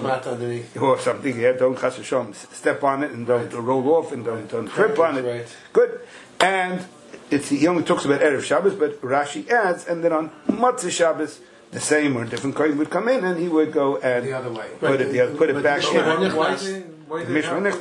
or something. Yeah, don't chas v'shom, step on it and don't roll off and don't trip on it. Right. Good. And he only talks about Erev Shabbos, but Rashi adds, and then on Motzei Shabbos, the same or different kohen would come in, and he would go and the other way. Put it back in. Why did they have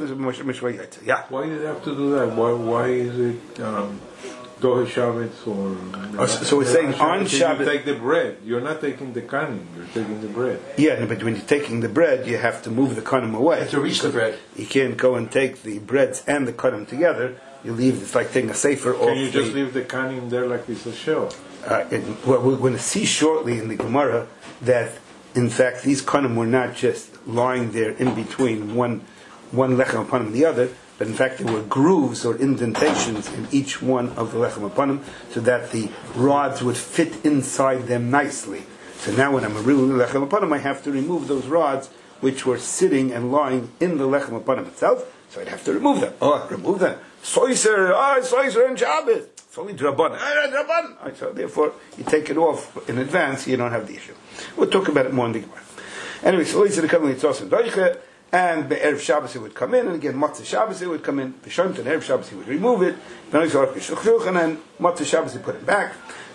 to do that? Why is it Dohe Shabbos or... So it's saying on Shabbos... You take the bread. You're not taking the kanim. You're taking the bread. Yeah, but when you're taking the bread, you have to move the kanim away. You have to reach the bread. You can't go and take the breads and the kanim together. You leave, it's like taking a sefer off. Can you just leave the kanim there like it's a shell? Well, we're going to see shortly in the Gemara that, in fact, these kanim were not just lying there in between one lechem upon the other, but in fact there were grooves or indentations in each one of the lechem upon so that the rods would fit inside them nicely. So now when I'm a real lechem upon I have to remove those rods which were sitting and lying in the lechem upon itself, so I'd have to remove them. Remove them. Soiser and Shabbos. It's only Draban. So therefore, you take it off in advance, you don't have the issue. We'll talk about it more in the Gemara. Anyway, so Soiser the coming Tzos Doiche, and Erev Shabbos he would come in, and again Motzei Shabbos he would come in. B'Shomt and Erev Shabbos he would remove it. And then Motzei Shabbos he put it back.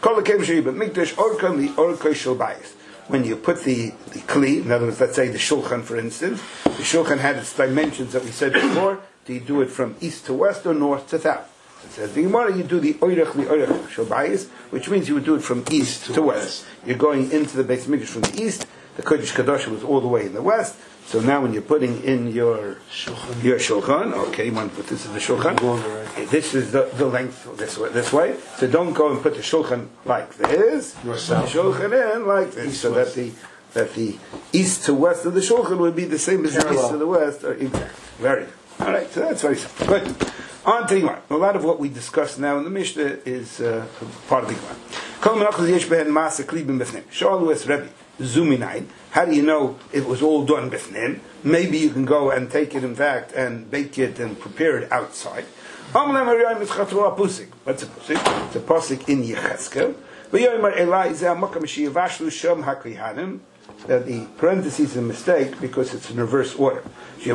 When you put the kli, in other words, let's say the shulchan, for instance, the shulchan had its dimensions that we said before. Do you do it from east to west or north to south? It says the Gemara, you do the oirech shalbayis, which means you would do it from east to west. You're going into the Beis Mikdash from the east. The Kodesh Kadosh was all the way in the west. So now when you're putting in your shulchan, okay, you want to put this in the shulchan. This is the length this way. So don't go and put the shulchan like this. Put the shulchan in like this, so that the east to west of the shulchan would be the same as the east to the west. Exactly. Very good. All right, so that's very simple. Good. On to the Gemara. A lot of what we discuss now in the Mishnah is part of the Gemara. How do you know it was all done bifnim? Maybe you can go and take it, in fact, and bake it and prepare it outside. What's a pusik? It's a pusik in Yechezkel. that the parentheses is a mistake because it's in reverse order. This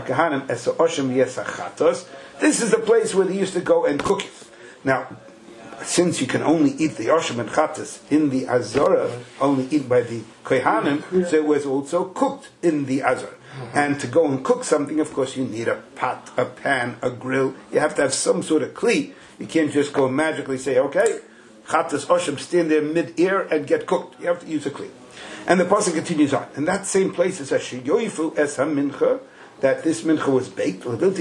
is the place where they used to go and cook it. Now, since you can only eat the Osham and Chatas in the Azora, only eat by the Kohanim, so it was also cooked in the Azora. And to go and cook something, of course, you need a pot, a pan, a grill. You have to have some sort of kli. You can't just go and magically say, okay, Chatas Osham, stand there mid-air and get cooked. You have to use a kli. And the pasuk continues on. In that same place, it says, "Sheyoifu es ha-mincha," that this mincha was baked. Don't take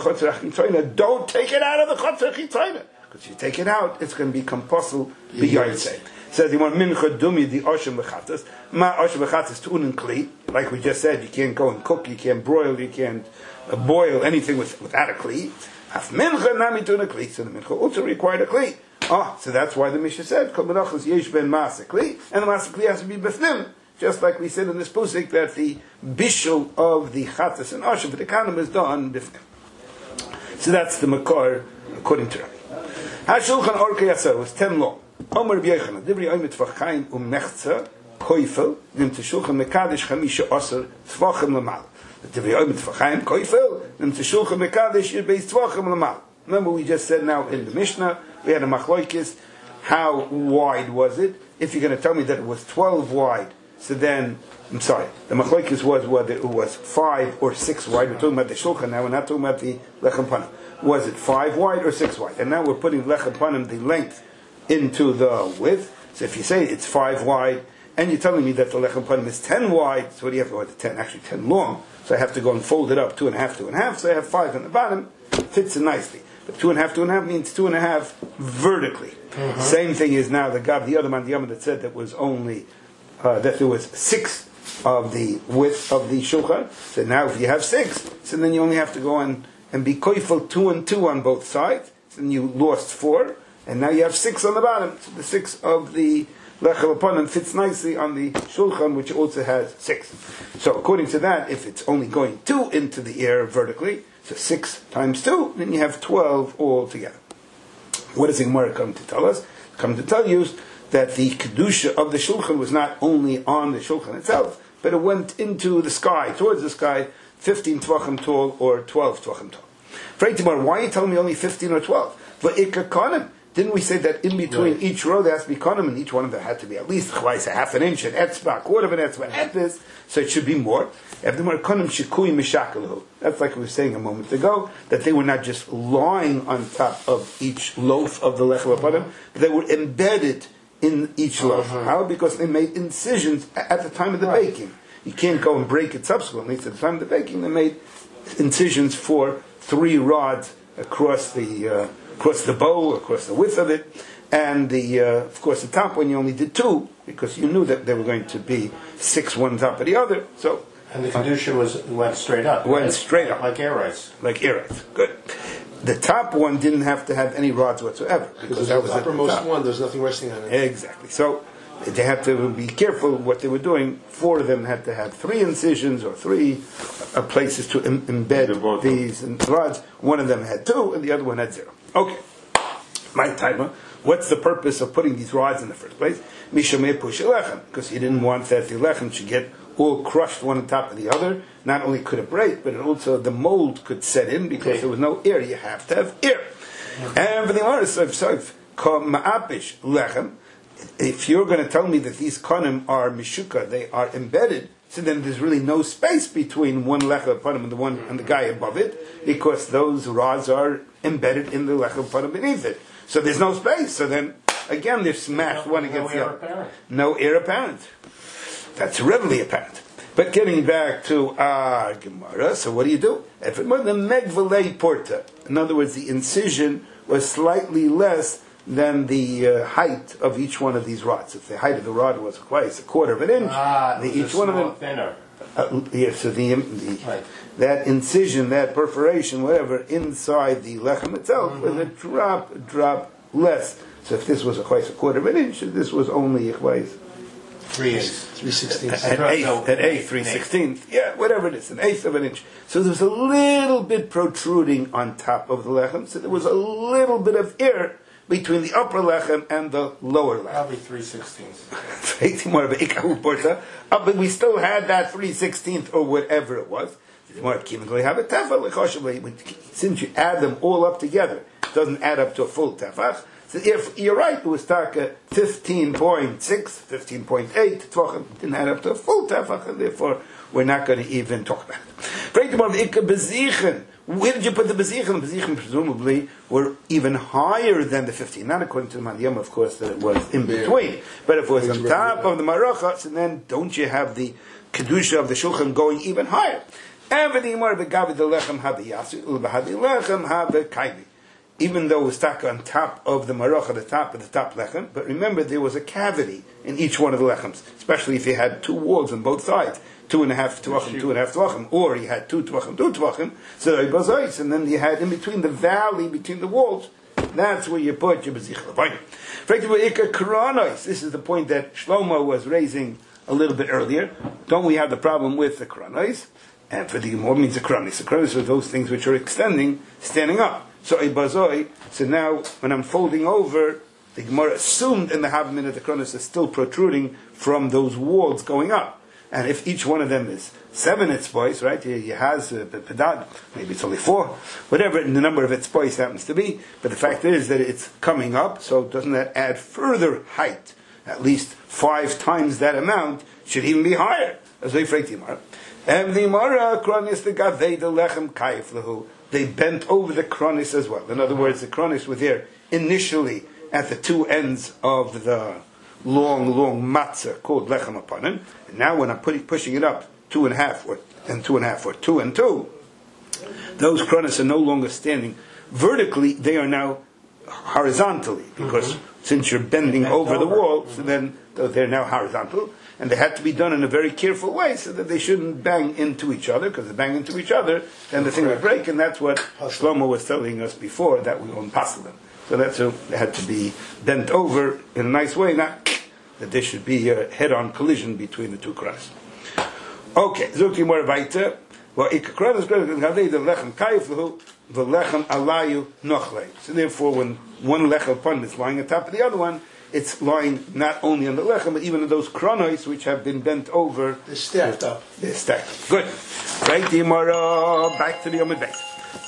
it out of the chotzer chitzaina. Because if you take it out, it's going to become possible b'yoytzei. Says you want mincha dumi the oshem v'chatas. Ma oshem v'chatas tu'un and kli. Like we just said, you can't go and cook, you can't broil, you can't boil anything without a kli. Af mincha nami tu'un a kli. So the mincha also required a kli. So that's why the Mishnah said, Kol menachos yesh ben ma'aseh kli, and the ma'aseh kli has to be b'fnim. Just like we said in this pusik that the bishul of the chatas and oshem for the kanim is done b'fnim. So that's the makor according to Rabbi. HaShulchan Orkei Yasser was 10 long. Omer B'Yochanan, Divrei Omer Tvachayim Umechza Koifel, Nim Teshulchan Mekadesh Chamisha Osir Tvachim Lamal. Divrei Omer Tvachayim Koifel, Nim Teshulchan Mekadesh Yirbeis Tvachim Lamal. Remember we just said now in the Mishnah, we had a machloikis, how wide was it? If you're going to tell me that it was 12 wide, so then, I'm sorry, the machloikis was whether it was 5 or 6 wide. We're talking about the Shulchan now, we're not talking about the Lechem Panim. Was it 5 wide or 6 wide? And now we're putting Lechem Panim, the length, into the width. So if you say it's 5 wide, and you're telling me that the Lechem Panim is 10 wide, so what do you have to, or 10, actually 10 long, so I have to go and fold it up 2.5, 2.5, so I have 5 on the bottom, fits it nicely. But 2.5 means 2.5 vertically. Mm-hmm. Same thing is now the Gav, the other man, the Yom that said that was only, that there was 6 of the width of the Shulchan. So now if you have 6, so then you only have to go on and be koifel 2 and 2 on both sides, and you lost 4, and now you have 6 on the bottom. So the 6 of the Lechem Panim fits nicely on the Shulchan, which also has 6. So according to that, if it's only going 2 into the air vertically, so 6 times 2, then you have 12 altogether. What does the Gemara come to tell us? Come to tell you that the Kedusha of the Shulchan was not only on the Shulchan itself, but it went into the sky, towards the sky, 15 tvachim tall or 12 tvachim tall. Freitimar, why are you telling me only 15 or 12? But Ikkakonim, didn't we say that in between each row there has to be konim, and each one of them had to be at least a half an inch, an etzba, a quarter of an etzba, at this, so it should be more. That's like we were saying a moment ago, that they were not just lying on top of each loaf of the lechem panim, but they were embedded in each loaf. How? Because they made incisions at the time of the baking. You can't go and break it subsequently. So at the time of the baking, they made incisions for 3 rods across the bowl, across the width of it, and of course the top one you only did 2 because you knew that they were going to be 6 one top of the other. So and the Kedusha went straight up. Went straight up, like air rice. Like air rice. Good. The top one didn't have to have any rods whatsoever because that was the uppermost one. There's nothing resting on it. Exactly. So they had to be careful what they were doing. 4 of them had to have 3 incisions or 3 places to embed these rods. One of them had 2, and the other one had 0. Okay. My timer. What's the purpose of putting these rods in the first place? Mishameh push lechem, because you didn't want that the lechem should get all crushed one on top of the other. Not only could it break, but it also the mold could set in because there was no air. You have to have air. And for the Maris of Sof, ma'apish lechem. If you're going to tell me that these konim are mishuka, they are embedded, so then there's really no space between one lechem panim and the one and the guy above it, because those rods are embedded in the lechem panim beneath it. So there's no space. So then again they're smashed one against the other. No air apparent. That's readily apparent. But getting back to our Gemara, so what do you do? If it was the megvalei porta, in other words, the incision was slightly less than the height of each one of these rods. If the height of the rod was quite a quarter of an inch, each one of them thinner. So that incision, that perforation, whatever, inside the lechem itself was a drop less. So if this was a quarter of an inch, this was only a 3/16. An eighth, 3/16. Yeah, whatever it is, an eighth of an inch. So there was a little bit protruding on top of the lechem. So there was a little bit of air between the upper lechem and the lower lechem. Probably 3/16. But we still had that 3/16 or whatever it was. Since you add them all up together, it doesn't add up to a full tefach. So if you're right, it was taka 15.6, 15.8 tvachim, didn't add up to a full tefach, and therefore we're not going to even talk about it. Where did you put the bezichen? The bezichen presumably were even higher than the 15. Not according to the Mandiyam, of course, that it was in between. But if it was on top of the Maracha, so then don't you have the kedusha of the shulchan going even higher? Even though it was stuck on top of the Maracha, the top of the top lechem, but remember there was a cavity in each one of the lechems, especially if you had two walls on both sides. 2.5 tvachim, 2.5 tvachim, or you had 2 tvachim, 2 tvachim, so it was ice, and then you had in between the valley, between the walls, that's where you put your bezich levayin. This is the point that Shlomo was raising a little bit earlier. Don't we have the problem with the kronos? And for the Gemara means the kronos. The kronos are those things which are extending, standing up. So now when I'm folding over, the Gemara assumed in the Havmin that the kronos is still protruding from those walls going up. And if each one of them is 7 etzbois, right? You has pedad, maybe it's only 4, whatever the number of etzbois happens to be. But the fact is that it's coming up, so doesn't that add further height? At least 5 times that amount should even be higher. As we phrase Timar. And the Mara kronis the gavei the lechem kaif lehu. They bent over the kronis as well. In other words, the kronis were there initially at the 2 ends of the long matzah called lechem apanim. And now when I'm pushing it up 2.5 or 2.5 or 2 and 2, those kronos are no longer standing vertically, they are now horizontally, because since you're bending over the wall, so then they're now horizontal, and they had to be done in a very careful way so that they shouldn't bang into each other, because they bang into each other, then the thing would break, and that's what Shlomo was telling us before, that we won't pass them. So that's they had to be bent over in a nice way, not that there should be a head-on collision between the two kronos. Okay, Zuki more weiter. Well, ikronos gavei the lechem kaif lehu v'lechem alayu nochlei. So therefore, when one lechem upon is lying on top of the other one, it's lying not only on the lechem, but even on those kronos which have been bent over. They're stacked up. They're stacked. Good. Right, Yimara, back to the Yomid Beis.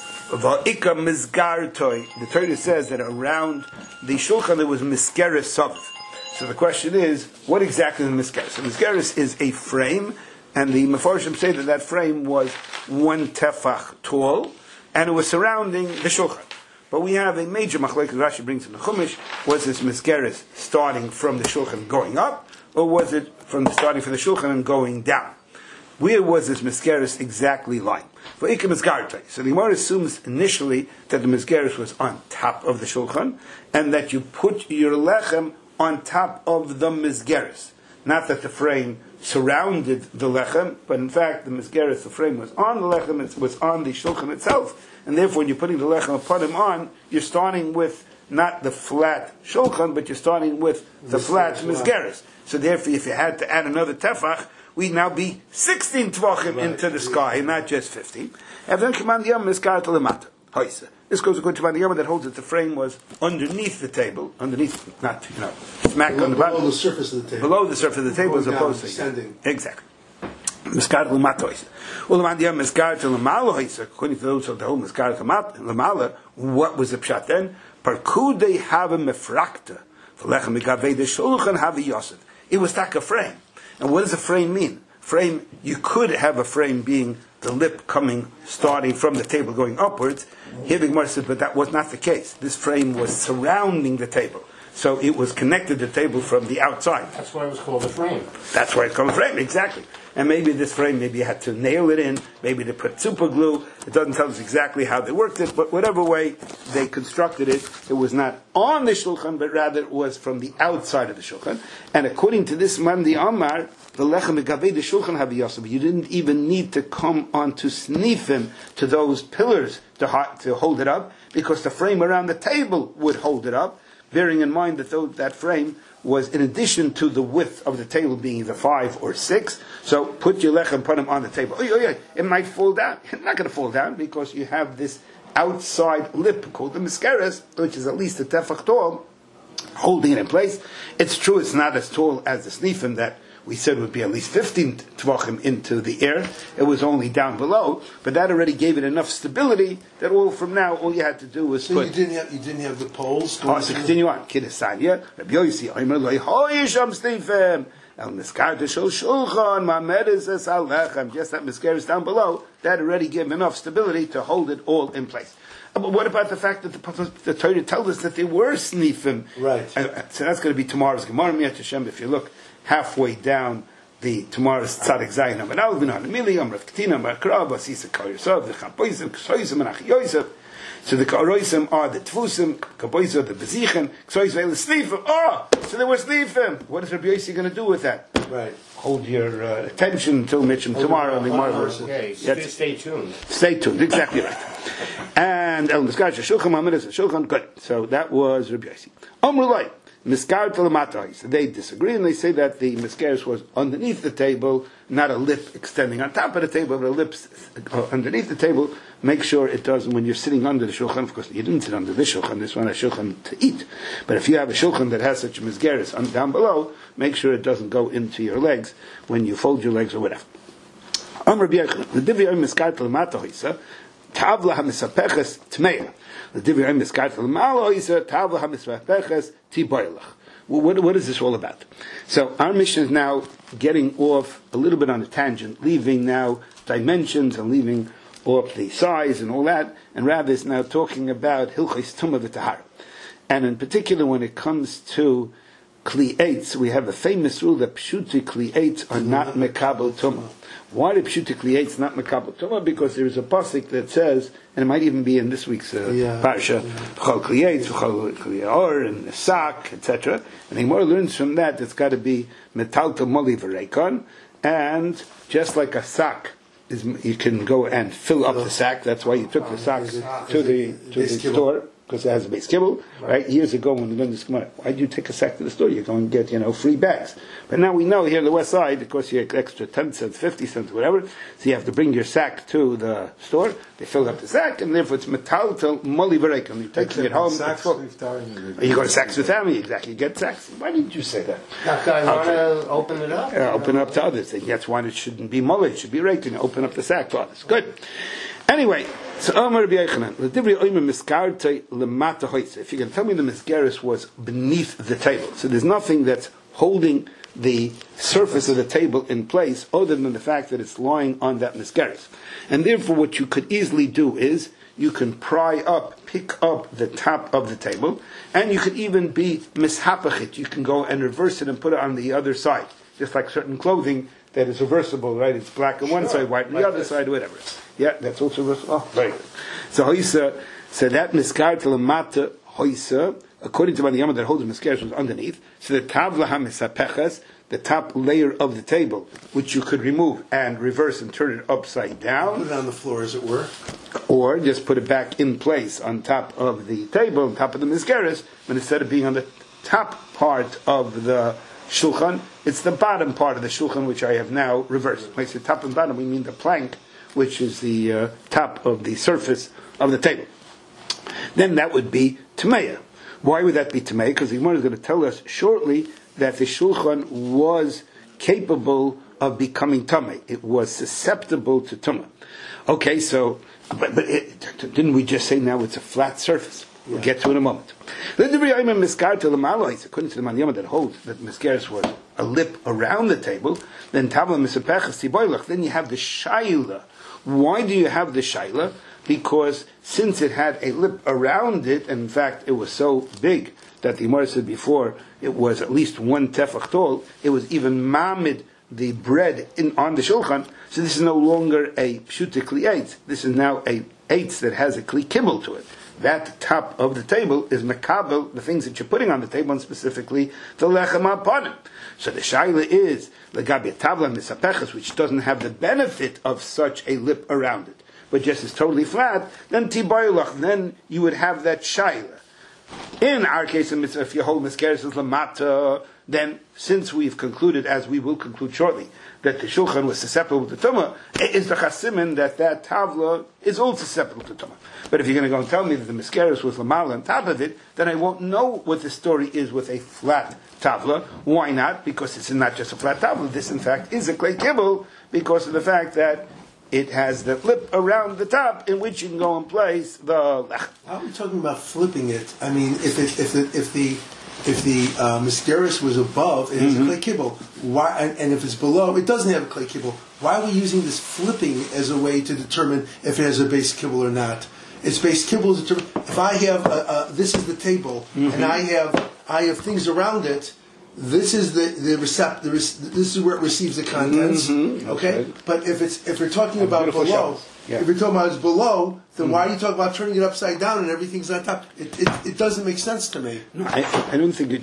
Va'ika mizgartoi. The Torah says that around the shulchan there was miskeres sov. So the question is, what exactly is a miskeres? So miskeres is a frame, and the Mefarshim say that frame was 1 tefach tall, and it was surrounding the shulchan. But we have a major machlekes Rashi brings in the Chumash. Was this miskeres starting from the shulchan going up, or was it starting from the shulchan and going down? Where was this miskeres exactly lying? So the Gemara assumes initially that the miskeres was on top of the shulchan, and that you put your lechem on top of the miskeres. Not that the frame surrounded the lechem, but in fact the miskeres, the frame was on the lechem, it was on the shulchan itself, and therefore when you're putting the lechem upon him on, you're starting with not the flat shulchan, but you're starting with the flat miskeres. So therefore, if you had to add another tefach, we'd now be 16 tvachim into the sky, not just 15. And then command yom miskar to lemata. This goes according to Mani Yom that holds that the frame was underneath the table, underneath, not smack on the bottom, below the surface of the table. Below the surface of the table, as opposed to descending. Exactly. Miskar to lemata. Well, the Mani Yom miskar to lemala. According to those who hold miskar to lemala, what was the pshat then? Parkudei have a mefrakta. V'lechem mikavei the shulchan have a yosef. It was like a frame. And what does a frame mean? Frame, you could have a frame being the lip starting from the table going upwards. Here the Gemara says, but that was not the case. This frame was surrounding the table. So it was connected to the table from the outside. That's why it was called a frame. That's why it's called a frame, exactly. And maybe this frame, maybe you had to nail it in, maybe they put super glue. It doesn't tell us exactly how they worked it, but whatever way they constructed it, it was not on the shulchan, but rather it was from the outside of the shulchan. And according to this man, the Amar, the lechem megavei the shulchan habiyasab, you didn't even need to come on to sneef him to those pillars to hold it up, because the frame around the table would hold it up, bearing in mind that that frame was in addition to the width of the table being either 5 or 6. So put your lechem panim on the table. It might fall down. It's not going to fall down because you have this outside lip called the miskeres, which is at least a tefach tall, holding it in place. It's true it's not as tall as the snifim that we said would be at least 15 tvachim into the air. It was only down below, but that already gave it enough stability that from now all you had to do was put. You didn't have the poles. So continue on. Kidesanya. Rabbi Yossi Omer lo yisham snifim. El miskar shel shulchan ma'medes es al lechem. Just that miskar is down below. That already gave enough stability to hold it all in place. But what about the fact that the Torah tells us that there were snifim? Right. So that's going to be tomorrow's Gemara Miyat Hashem. If you look halfway down tomorrow's Tzadik Zayin Amar Alvin on Emili Amar Ketina Amar Krab Asisa Kol Yosef the Chapoisim Ksoisim and Ach Yosef. So the Karoisim are the Tfusim, Kaboisim the Bezichen, Ksoisim the Snifim. So there were Snifim. What is Rabbi Yossi going to do with that? Right. Hold your attention until Mitchum tomorrow. Okay, stay tuned. Stay tuned, exactly right. And El Miskar Shulchan Ma'amidas Shulchan. Good. So that was Rabbi Yossi. Amrulai. Miskar Telematai. They disagree and they say that the Miskaris was underneath the table, not a lip extending on top of the table, but a lip underneath the table. Make sure it doesn't, when you're sitting under the shulchan, of course you didn't sit under this shulchan, this one has shulchan to eat. But if you have a shulchan that has such a Miskaris down below, make sure it doesn't go into your legs when you fold your legs or whatever. Amr B'Yechon, the Divrei Miskar Telematai, Tavla HaMisapeches Tmeya. The Divrei Miskar Telematai, Tavla HaMisapeches Tiboilach. What is this all about? So our mission is now getting off a little bit on a tangent, leaving now dimensions and leaving off the size and all that, and rather is now talking about Hilchos Tumah V'Tahara. And in particular, when it comes to Kli Eitz, we have a famous rule that Pshuti Kli Eitz are not Mekabel Tumah. Why did Pshuti Kli Eitz not Mekabel Tumah? Because there is a pasuk that says, and it might even be in this week's parsha, V'chol Kli Eitz, V'chol Kli Or, and Sak, etc. And the more learns from that, it's got to be Metalta Moli V'Reikon, and just like a sack, you can go and fill up the sack. That's why you took the sacks to the store, because it has a base kibble, right? Years ago when we learned this Gemara, why do you take a sack to the store? You're going to get, free bags. But now we know here on the west side, of course, you get extra 10 cents, 50 cents, whatever. So you have to bring your sack to the store. They fill up the sack, and therefore it's metal till moli berekim. You're taking it home. You go to Saks with family, exactly. You get sacks. Why didn't you say that? I want to open it up. Open up to others. That's why it shouldn't be moli. It should be raking. Open up the sack to others. Good. Anyway, so Omer B'Yechanan, if you can tell me the Miskeris was beneath the table, so there's nothing that's holding the surface of the table in place other than the fact that it's lying on that Miskeris. And therefore what you could easily do is you can pick up the top of the table, and you could even be mishapachit. You can go and reverse it and put it on the other side, just like certain clothing that is reversible, right? It's black on one side, white on the other side, whatever. Yeah, that's also reversible. Oh, very good. So that miskar telemata hoisa, according to the Yama that holds the miskar was underneath. So the tavla hamisapeches, the top layer of the table, which you could remove and reverse and turn it upside down. Put it on the floor, as it were. Or just put it back in place on top of the table, on top of the miskaris, but instead of being on the top part of the shulchan, it's the bottom part of the shulchan which I have now reversed. When I say top and bottom, we mean the plank, which is the top of the surface of the table. Then that would be Tameya. Why would that be Tameya? Because the Gemara is going to tell us shortly that the shulchan was capable of becoming Tameh. It was susceptible to Tumah. Okay, so, but didn't we just say now it's a flat surface? We'll get to it in a moment. According to the Maniyama that holds that Miskeris was a lip around the table, then Tavla Misapechas Tiboilach, then you have the Shaila. Why do you have the Shaila? Because since it had a lip around it, and in fact it was so big that the Gemara said before it was at least one tefach tall, it was even mamid the bread on the shulchan. So this is no longer a pshuta kli eitz. This is now a eitz that has a kli kibble to it. That top of the table is mekabel, the things that you're putting on the table, and specifically the lechem upon it. So the shaila is legabi tavla misapeches, which doesn't have the benefit of such a lip around it, but just is totally flat. Then tiboilach, then you would have that shaila. In our case, if you hold miskeres as lamata, then since we've concluded, as we will conclude shortly, that the shulchan was susceptible to tumah, is the chasimin that tavla is also susceptible to tumah. But if you're going to go and tell me that the miskeres was lamala on top of it, then I won't know what the story is with a flat tavla. Why not? Because it's not just a flat tavla. This, in fact, is a clay kibble because of the fact that it has the lip around the top in which you can go and place the lech. Why are we talking about flipping it? I mean, if the miskeres was above, it has a clay kibble. Why? And if it's below, it doesn't have a clay kibble. Why are we using this flipping as a way to determine if it has a base kibble or not? It's base kibble. If I have this is the table, and I have things around it. This is the receptor. This is where it receives the contents. Okay, but if we're talking about below, if you're talking about it's below, then why are you talking about turning it upside down and everything's on top? It doesn't make sense to me. No, I don't think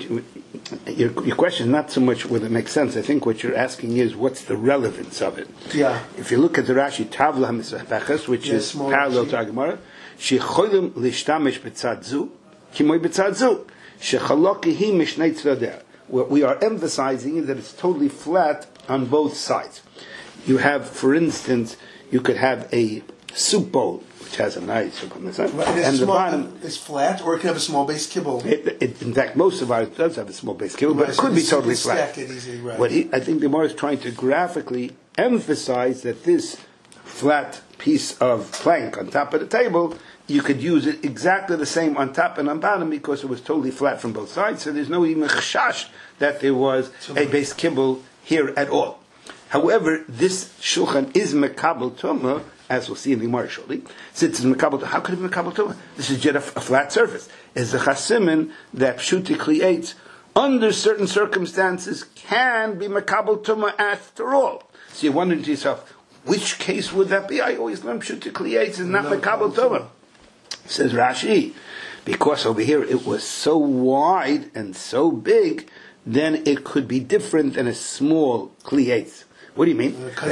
your question is not so much whether it makes sense. I think what you're asking is what's the relevance of it. Yeah. If you look at the Rashi Tavla HaMisbeches, which is parallel to Gemara, shecholim lishtamish b'tzad zu, kimoy b'tzad zu, shechaloki hi mishnei tzadeh. What we are emphasizing is that it's totally flat on both sides. You have, for instance, you could have a soup bowl, which has a nice soup on the side, and the bottom is flat, or it can have a small base kibble. In fact, most of ours does have a small base kibble, but it could be totally flat. I think the Gemara is trying to graphically emphasize that this flat piece of plank on top of the table, you could use it exactly the same on top and on bottom because it was totally flat from both sides. So there's no even chashash that there was a base kibble here at all. However, this shulchan is mekabel tumah, as we'll see in the Gemara shortly. Since it's mekabel, how could it be mekabel tumah? This is just a flat surface. It's a chasimin that pshuti creates under certain circumstances can be mekabel tumah after all. So you're wondering to yourself, which case would that be? I always learn pshuti creates is not mekabel tumah. Says Rashi, because over here it was so wide and so big, then it could be different than a small klietz. What do you mean? The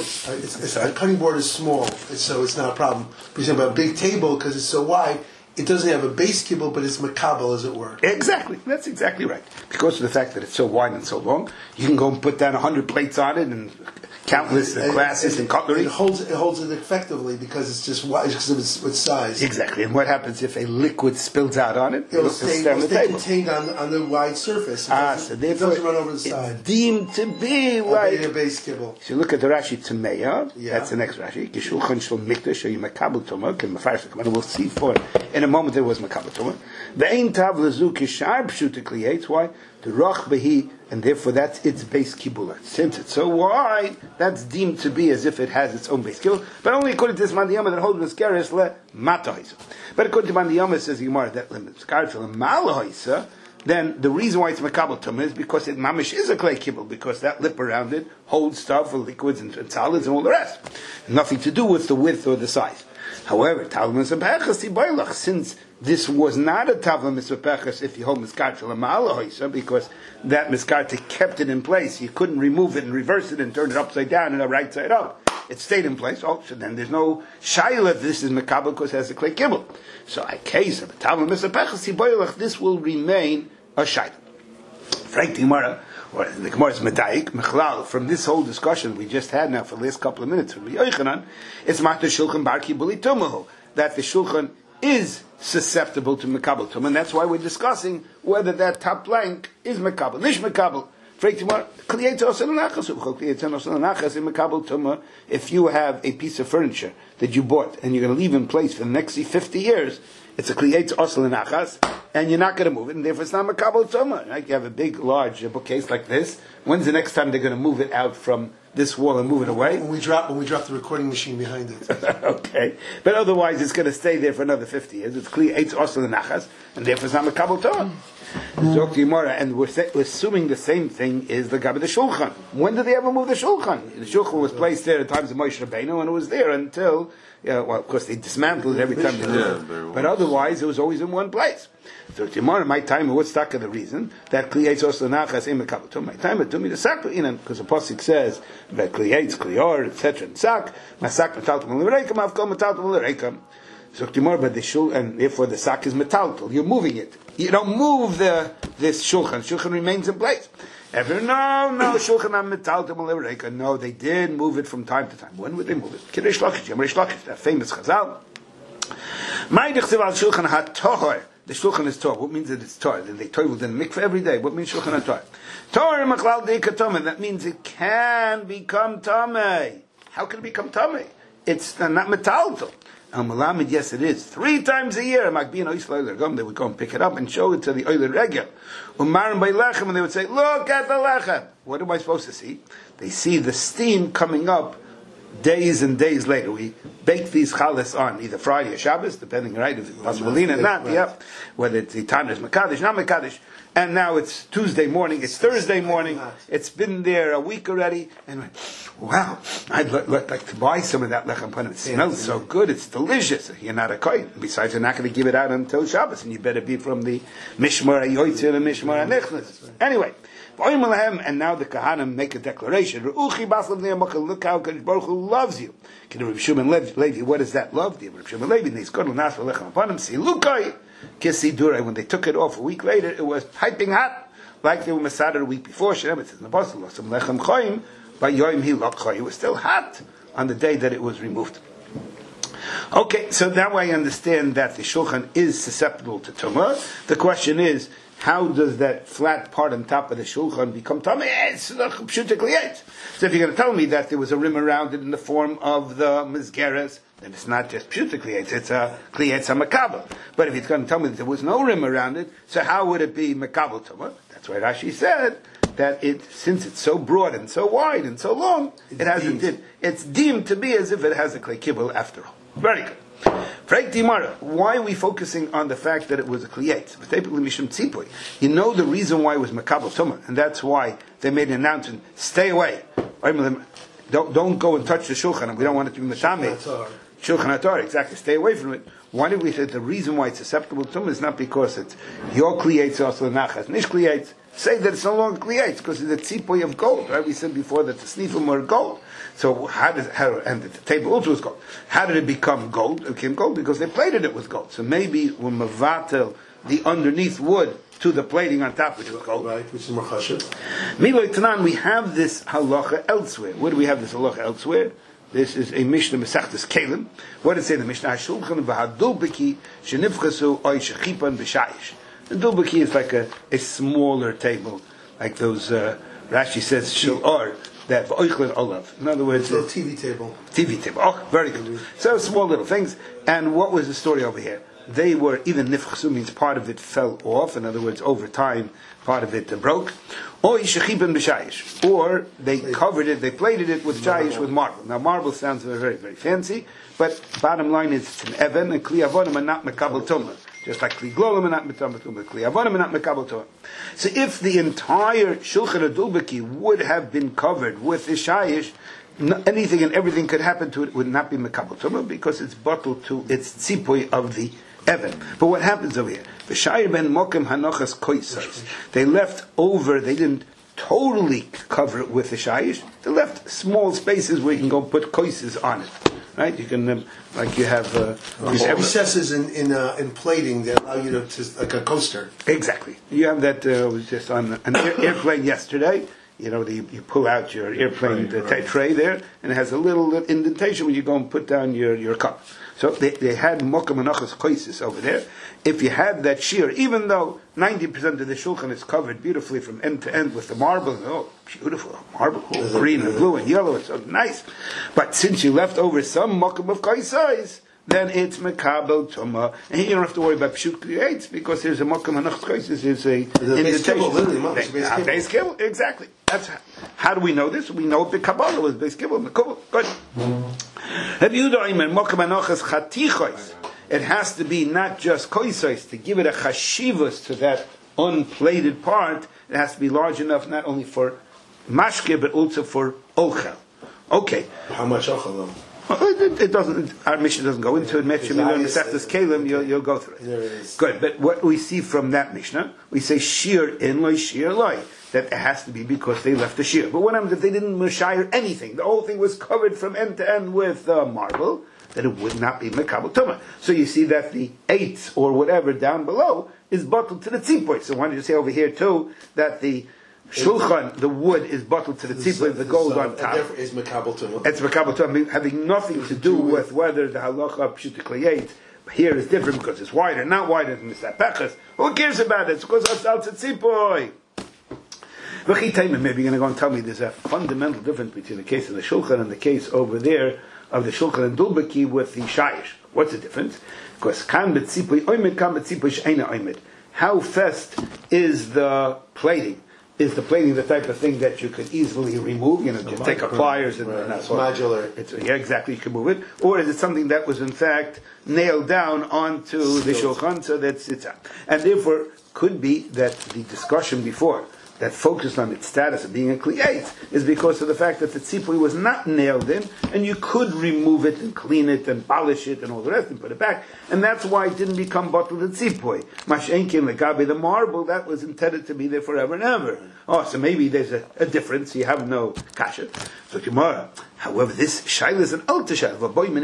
cutting board is small, so it's not a problem. For example, a big table, because it's so wide, it doesn't have a base kibble, but it's makabel, as it were. Exactly. That's exactly right. Because of the fact that it's so wide and so long, you can go and put down 100 plates on it and countless glasses and cutlery. It holds it effectively because it's just wide, because of its size. Exactly. And what happens if a liquid spills out on it? It'll stay contained on the wide surface. So therefore, it doesn't run over the side. It's deemed to be like a base kibble. So you look at the Rashi Tameya. That's the next Rashi. Geshulchan shel mikdash or yimekabel tumah can mafarish. And we'll see for in a moment there was makabel tumah. The ein tav lezu kishar pshuta kliyates. Why? The roch behi, and therefore that's its base kibula. Since it's so wide, that's deemed to be as if it has its own base kibula. But only according to this Mandiyama that holds miskeres le mataisa. But according to Mandiyama, says Gemara that miskeres le malaisa, then the reason why it's makabel tumah is because it mamish is a clay kibble, because that lip around it holds stuff for liquids and solids and all the rest. Nothing to do with the width or the size. However, since this was not a tavla mispeches if you hold miskarta lamalahoisa, because that miskarta kept it in place, you couldn't remove it and reverse it and turn it upside down and the right side up. It stayed in place. Oh, so then there's no shaila. This is mekabel because it has a clay kibble. So a case of a tavla mispeches, this will remain a shaila. Frank Gemara, or the Gemara's medayik mechlal, from this whole discussion we just had now for the last couple of minutes from Yochanan, it's mata shulchan bar kibuli tumahu, that the shulchan is susceptible to mekabel tumah, and that's why we're discussing whether that top plank is mekabel, nish mekabel. Frank Gemara, if you have a piece of furniture that you bought and you're going to leave in place for the next 50 years, it's a kliyetz osel nachas, and you're not going to move it, and therefore it's not makabel tumah. Right? You have a big, large bookcase like this. When's the next time they're going to move it out from this wall and move it away? When we drop the recording machine behind it. Okay, but otherwise it's going to stay there for another 50 years. It's kliyetz osel nachas, and therefore it's not makabel tumah. And we're assuming the same thing is the Gabi the Shulchan. When did they ever move the Shulchan? The Shulchan was placed there at times of Moshe Rabbeinu, and it was there until, well, of course they dismantled it every time they moved it. But otherwise it was always in one place. So tomorrow, my time, what's stuck the reason that Kliyetz Osel Nachas in Mekabel Tumah? My time, it told me the sak, because the pasuk says that Kliyetz, Kliyor, etc. and sak, Masak Metaltum L'Reikam, Avkol Metaltum L'Reikam. But the shul, and therefore the sak is metaltal. You're moving it. You don't move this shulchan. Shulchan remains in place. No, shulchan metaltal l'reika. No, they did move it from time to time. When would they move it? Kiddush Lakish, Yom Rish Lakish, that famous Chazal. Ma'idich al shulchan ha-tohor. The shulchan is Torah. What means that it's Torah? Then they toiled in the mikveh every day. What means shulchan ha-Torah? Torah machlal deika tameh. That means it can become tameh. How can it become tameh? It's not metaltal. Al-Malamid, yes it is. 3 times a year, they would go and pick it up and show it to the Oiler Regel. Umarim by lechem, and they would say, look at the lechem. What am I supposed to see? They see the steam coming up days and days later. We bake these challahs on either Friday or Shabbos, depending, right, if it's possible or not, yeah. Whether it's the time is Mekadesh, not Mekadesh. And now it's Tuesday morning, it's Thursday morning, it's been there a week already, and wow, I'd like to buy some of that lechem panim. It smells so good, it's delicious. You're not a kohen. Besides, you're not going to give it out until Shabbos, and you better be from the Mishmar HaYotzei and Mishmar HaNechnas. Anyway, and now the Kahanim make a declaration. Look how Baruch Hu loves you. Rabbi Shimon Levi, what is that love? Rabbi Shimon Levi, when they took it off a week later, it was piping hot, like they were Masada the week before. It says in the Apostle, it was still hot on the day that it was removed. Okay, so now I understand that the shulchan is susceptible to tumah. The question is, how does that flat part on top of the shulchan become tameh? It's pshuta kliyetz. So if you're going to tell me that there was a rim around it in the form of the mizgeres, then it's not just pshuta kliyetz, it's a kliyetz ha-makabel. But if you're going to tell me that there was no rim around it, so how would it be makabel tumah? That's why Rashi said that since it's so broad and so wide and so long, it's deemed to be as if it has a klei kibbul after all. Very good. Why are we focusing on the fact that it was a kliyetz? You know the reason why it was makabel tumah, and that's why they made an announcement: stay away. Don't go and touch the shulchan. We don't want it to be metameh. Shulchan HaTorah, exactly. Stay away from it. Why did we say the reason why it's susceptible to tumah is not because it's your kliyetz also nachas nish kliyetz. Say that it's no longer kliyetz because it's a tzipoy of gold. Right? We said before that the snifim were gold. So and the table also was gold. How did it become gold? It became gold because they plated it with gold. So maybe when mavatel the underneath wood to the plating on top, which was gold. Right, which is more chashuv. Miloi Tanan, we have this halacha elsewhere. Where do we have this halacha elsewhere? This is a Mishnah Mesachtes Kelim. What does it say in the Mishnah? Shulchan v'hadulbeki shenifchasu oy shechipan b'shayish. The dulbeki is like a smaller table, like those, Rashi says, shil'or, that v'oichlin olav. In other words, a TV table. TV table. Oh, very good. So small little things. And what was the story over here? They were, even nifchasu means part of it fell off. In other words, over time, part of it broke. Or they covered it, they plated it with shayish, with marble. Now marble sounds very, very, very fancy, but bottom line is it's an even, and kli avonim are not mekabel tumah. Just like kli glolim are not mekabel tumah, kli avonim are not mekabel tumah. So if the entire shulchan adulbeki would have been covered with the shayish, anything and everything could happen to it would not be mekabel tumah because it's bottled to its tzipoy of the Evan. But what happens over here? They left over, they didn't totally cover it with the shayish. They left small spaces where you can go put koises on it. Right? You can, like you have... recesses in plating that allow you to like a coaster. Exactly. You have that, was just on an airplane yesterday. You know, you pull out your airplane tray there, and it has a little indentation when you go and put down your cup. So they had mokam anachas koisis over there. If you had that shear, even though 90% of the shulchan is covered beautifully from end to end with the marble, beautiful marble, green and blue and yellow, it's so nice. But since you left over some mokam of koisais, then it's mekabel tumah, and here you don't have to worry about pshut kliyetz because there's a mokam anachas koisis, there's a indentation. Base kibbul, exactly. That's how do we know this? We know the Kabbalah was base kibbul, mekubal. Good. It has to be not just koisais, to give it a chashivus to that unplated part, it has to be large enough not only for mashke, but also for ochel. Okay. How much ochel though? Well, it doesn't, our mission doesn't go into it. You'll go through it. Good. But what we see from that Mishnah, we say shear in loy, shear loy. That it has to be because they left the shear. But what happens if they didn't mashire anything? The whole thing was covered from end to end with marble. that it would not be Mekabel Tumah. So you see that the 8 or whatever down below is bottled to the tzipui. So why don't you say over here too that the shulchan, the wood, is bottled to the tzipui, the gold on top. Therefore is Mekabel Tumah. It's Mekabel Tumah, having nothing to do with whether the halacha pshuta kliyet here is different because it's wider, not wider than Misapechas. Who cares about it? It's because it's al tzipui. Maybe you're going to go and tell me there's a fundamental difference between the case of the shulchan and the case over there of the shulchan and dulbeki with the shayish. What's the difference? Because kan betzipui oimid, kan betzipui she'ena oimid. How fast is the plating? Is the plating the type of thing that you could easily remove? You know, you take a pliers and that's modular. Yeah, exactly. You can move it. Or is it something that was in fact nailed down onto the shulchan so that it's out? And therefore, could be that the discussion before that focused on its status of being a kliyet is because of the fact that the tzipui was not nailed in, and you could remove it and clean it and polish it and all the rest and put it back, and that's why it didn't become bottled in tzipui. Mashenkin legabe, the marble that was intended to be there forever and ever. Oh, so maybe there's a difference. You have no kasha. So Gemara. However, this shaila is an alta shaila.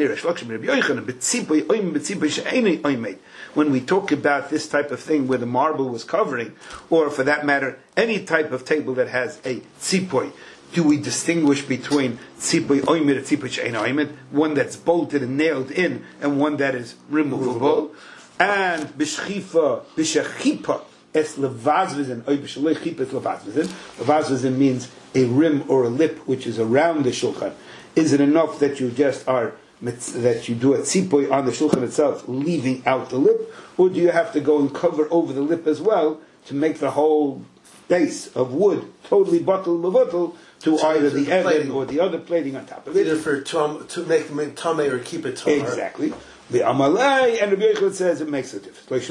When we talk about this type of thing where the marble was covering, or for that matter, any type of table that has a tzipui, do we distinguish between tzipui oimid and tzipui she'ein oimid, one that's bolted and nailed in, and one that is removable? And b'shchifa, b'shechipa, es levazvizin, oy b'shaloi chipa es levazvizin. Levazvizin means a rim or a lip which is around the shulchan. Is it enough that you just are that you do a tzipui on the shulchan itself, leaving out the lip, or do you have to go and cover over the lip as well to make the whole base of wood totally bottle levutal to either the end or the other plating on top of it? Either for to make tamei or keep it tamei. Exactly. The Amalei and Rabbi Yochanan says it makes a difference.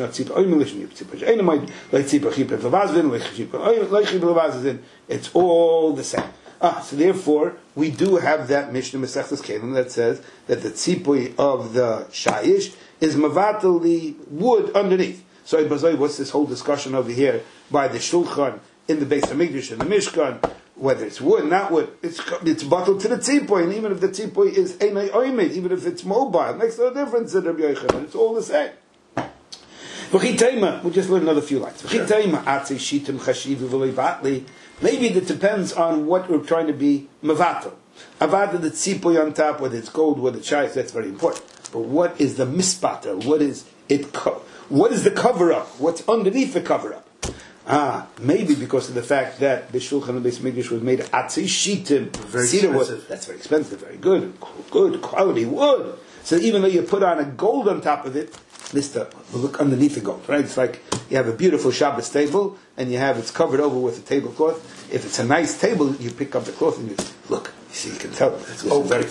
It's all the same. So therefore, we do have that Mishnah Masechtas Kelim that says that the tzipui of the shayish is mavatal the wood underneath. So what's this whole discussion over here by the shulchan in the Beis Hamikdash and the Mishkan, whether it's wood, not wood, it's bottled to the tzipui, and even if the tzipui is einay oimid, even if it's mobile, it makes no difference in Rabbi Yochanan. It's all the same. We'll just learn another few lines. Maybe it depends on what we're trying to be mavato. Avada the tzipui on top, whether it's gold, whether it's shayis, that's very important. But what is the mispata? What is it? What is the cover up? What's underneath the cover up? Maybe because of the fact that the shulchan of Beis Mikdash was made of atzei shitim, cedar wood. That's very expensive, very good quality wood. So even though you put on a gold on top of it, look underneath the gold, right? It's like you have a beautiful Shabbos table, and it's covered over with a tablecloth. If it's a nice table, you pick up the cloth and you look. You see, you can tell it's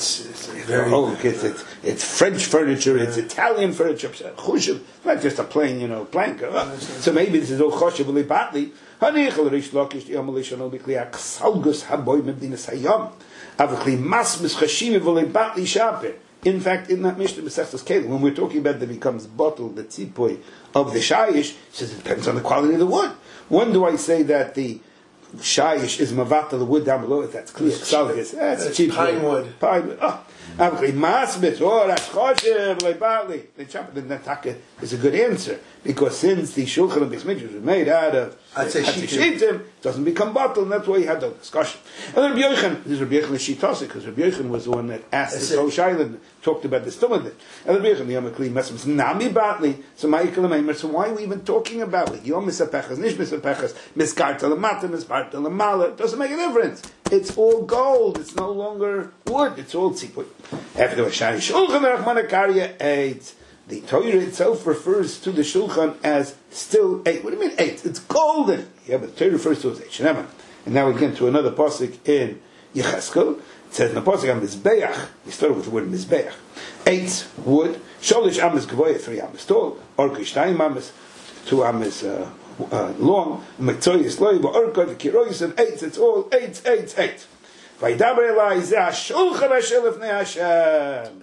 very old. It's French furniture. It's Italian furniture. Chushav, not just a plain, plank. So maybe this is all choshev libatli. Hanichal rish lakish yamalishon obikli aksalgus haboy medinas hayam. Avakli mas mischashim v'libatli shaper. In fact, in that Mishnah Masechtas Kelim, when we're talking about that becomes bottled, the tzipui of the shayish, it says it depends on the quality of the wood. When do I say that the shayish is mavata, the wood down below it? That's clear. That's cheap pine wood. Pine wood. Masbit, that's choshev, leibali. The Nataka is a good answer, because since the Shulchan of Beis Mikdash was made out of shitim, it doesn't become bottled, and that's why you had the discussion. And then Rabbi Yochanan, this is Rabbi Yochanan Shitose, because Rabbi Yochanan was the one that asked the Kosh Island, talked about the stomach. And Rabbi Yochanan, Yom HaKli, Mesam, Nami Batli, so why are we even talking about it? Yom Misapechas, Nish Misapechas, Miskarta Lamata, Misparta Lamala, it doesn't make a difference. It's all gold, it's no longer wood, it's all tzipui. After the Shani Shulchan Rachmana Karya 8, the Torah itself refers to the Shulchan as still 8. What do you mean 8? It's golden. Yeah, but the Torah refers to it as 8. Shnema. And now we get to another pasuk in Yecheskel. It says in the pasuk on Mizbeach. We started with the word Mizbeach. 8 wood. Sholish amas gavoya, 3 amas tall. Orkish 2 amas, 2 amas long. Mektoyis loy, but orkoi the kiroyis and 8. It's all 8, 8, 8. Vaydaber Elai zeh Shulchan Hashem lefnei Hashem.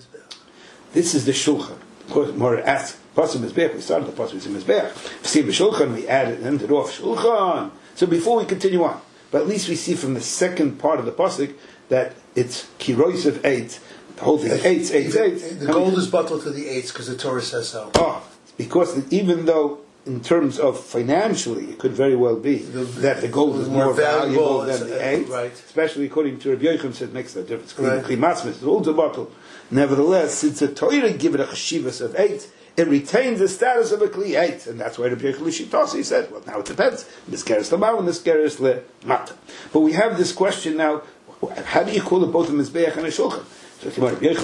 This is the Shulchan. Of course, more asked Pasuk Mizbeach. We started the Pasuk Mizbeach. See the Shulchan. We added ended off Shulchan. So before we continue on, but at least we see from the second part of the Pasuk that it's Kirois of 8, The whole thing, eights. The gold is buckled to the eights because the Torah says so. Oh, because even though in terms of financially, it could very well be that the gold is more valuable than the eight, right. Especially according to Rabbi Yochanan, said it makes no difference. Right. It's all the bottle. Nevertheless, since the Torah give it a cheshivas of 8, it retains the status of a kli 8, and that's why Rabbi Yochanan Shitasi said, well, now it depends. Miskeres l'mal and miskeres l'mata. But we have this question now: how do you call it both a mizbeach and a shulchan? So when the Beis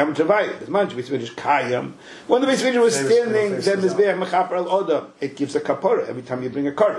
Mikdash was standing, then Mizbeach mechaper al odam. It gives a kapara every time you bring a korban.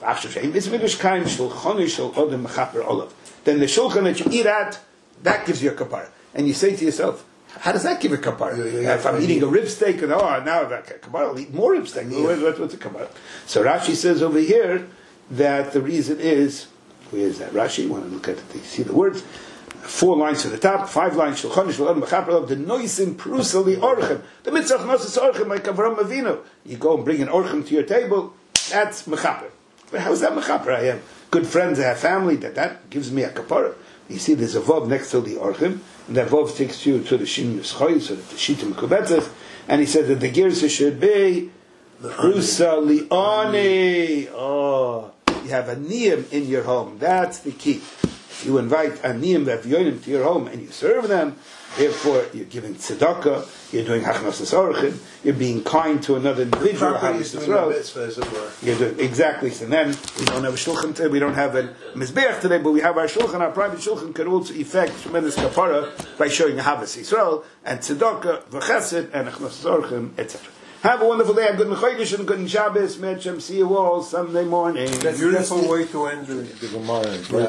Then the shulchan that you eat at, that gives you a kapara. And you say to yourself, how does that give a kapara? If I'm eating a rib steak, and now I've got a kapara, I'll eat more rib steak. What's a kapara? So Rashi says over here that the reason is, where is that Rashi? You want to look at it, you see the words. 4 lines to the top, 5 lines, Shulchan Shulchan Mechaper, the noisim prusa li orchem. The mitzvah nosis orchem like Avram Avinu. You go and bring an orchem to your table, that's Mechaper. But how is that Mechaper? I have good friends, I have family, that gives me a kapara. You see, there's a vav next to the orchem, and that vav takes you to the shin yuschoy, so that the shitim kubetzes, and he said that the girsa should be prusa li ani. Oh, you have a niyam in your home. That's the key. You invite aniyim v'avyonim to your home and you serve them, therefore you're giving tzedakah, you're doing hachnas orchin, you're being kind to another individual. You're doing exactly. So then we don't have a shulchan today, we don't have a mizbeach today, but we have our shulchan. Our private shulchan can also effect tremendous kapara by showing havas Yisrael and tzedakah, v'chesed and hachnas orchin, etc. Have a wonderful day. Good Mechodesh and good Shabbos. See you all Sunday morning. That's a beautiful way to end the Gemara.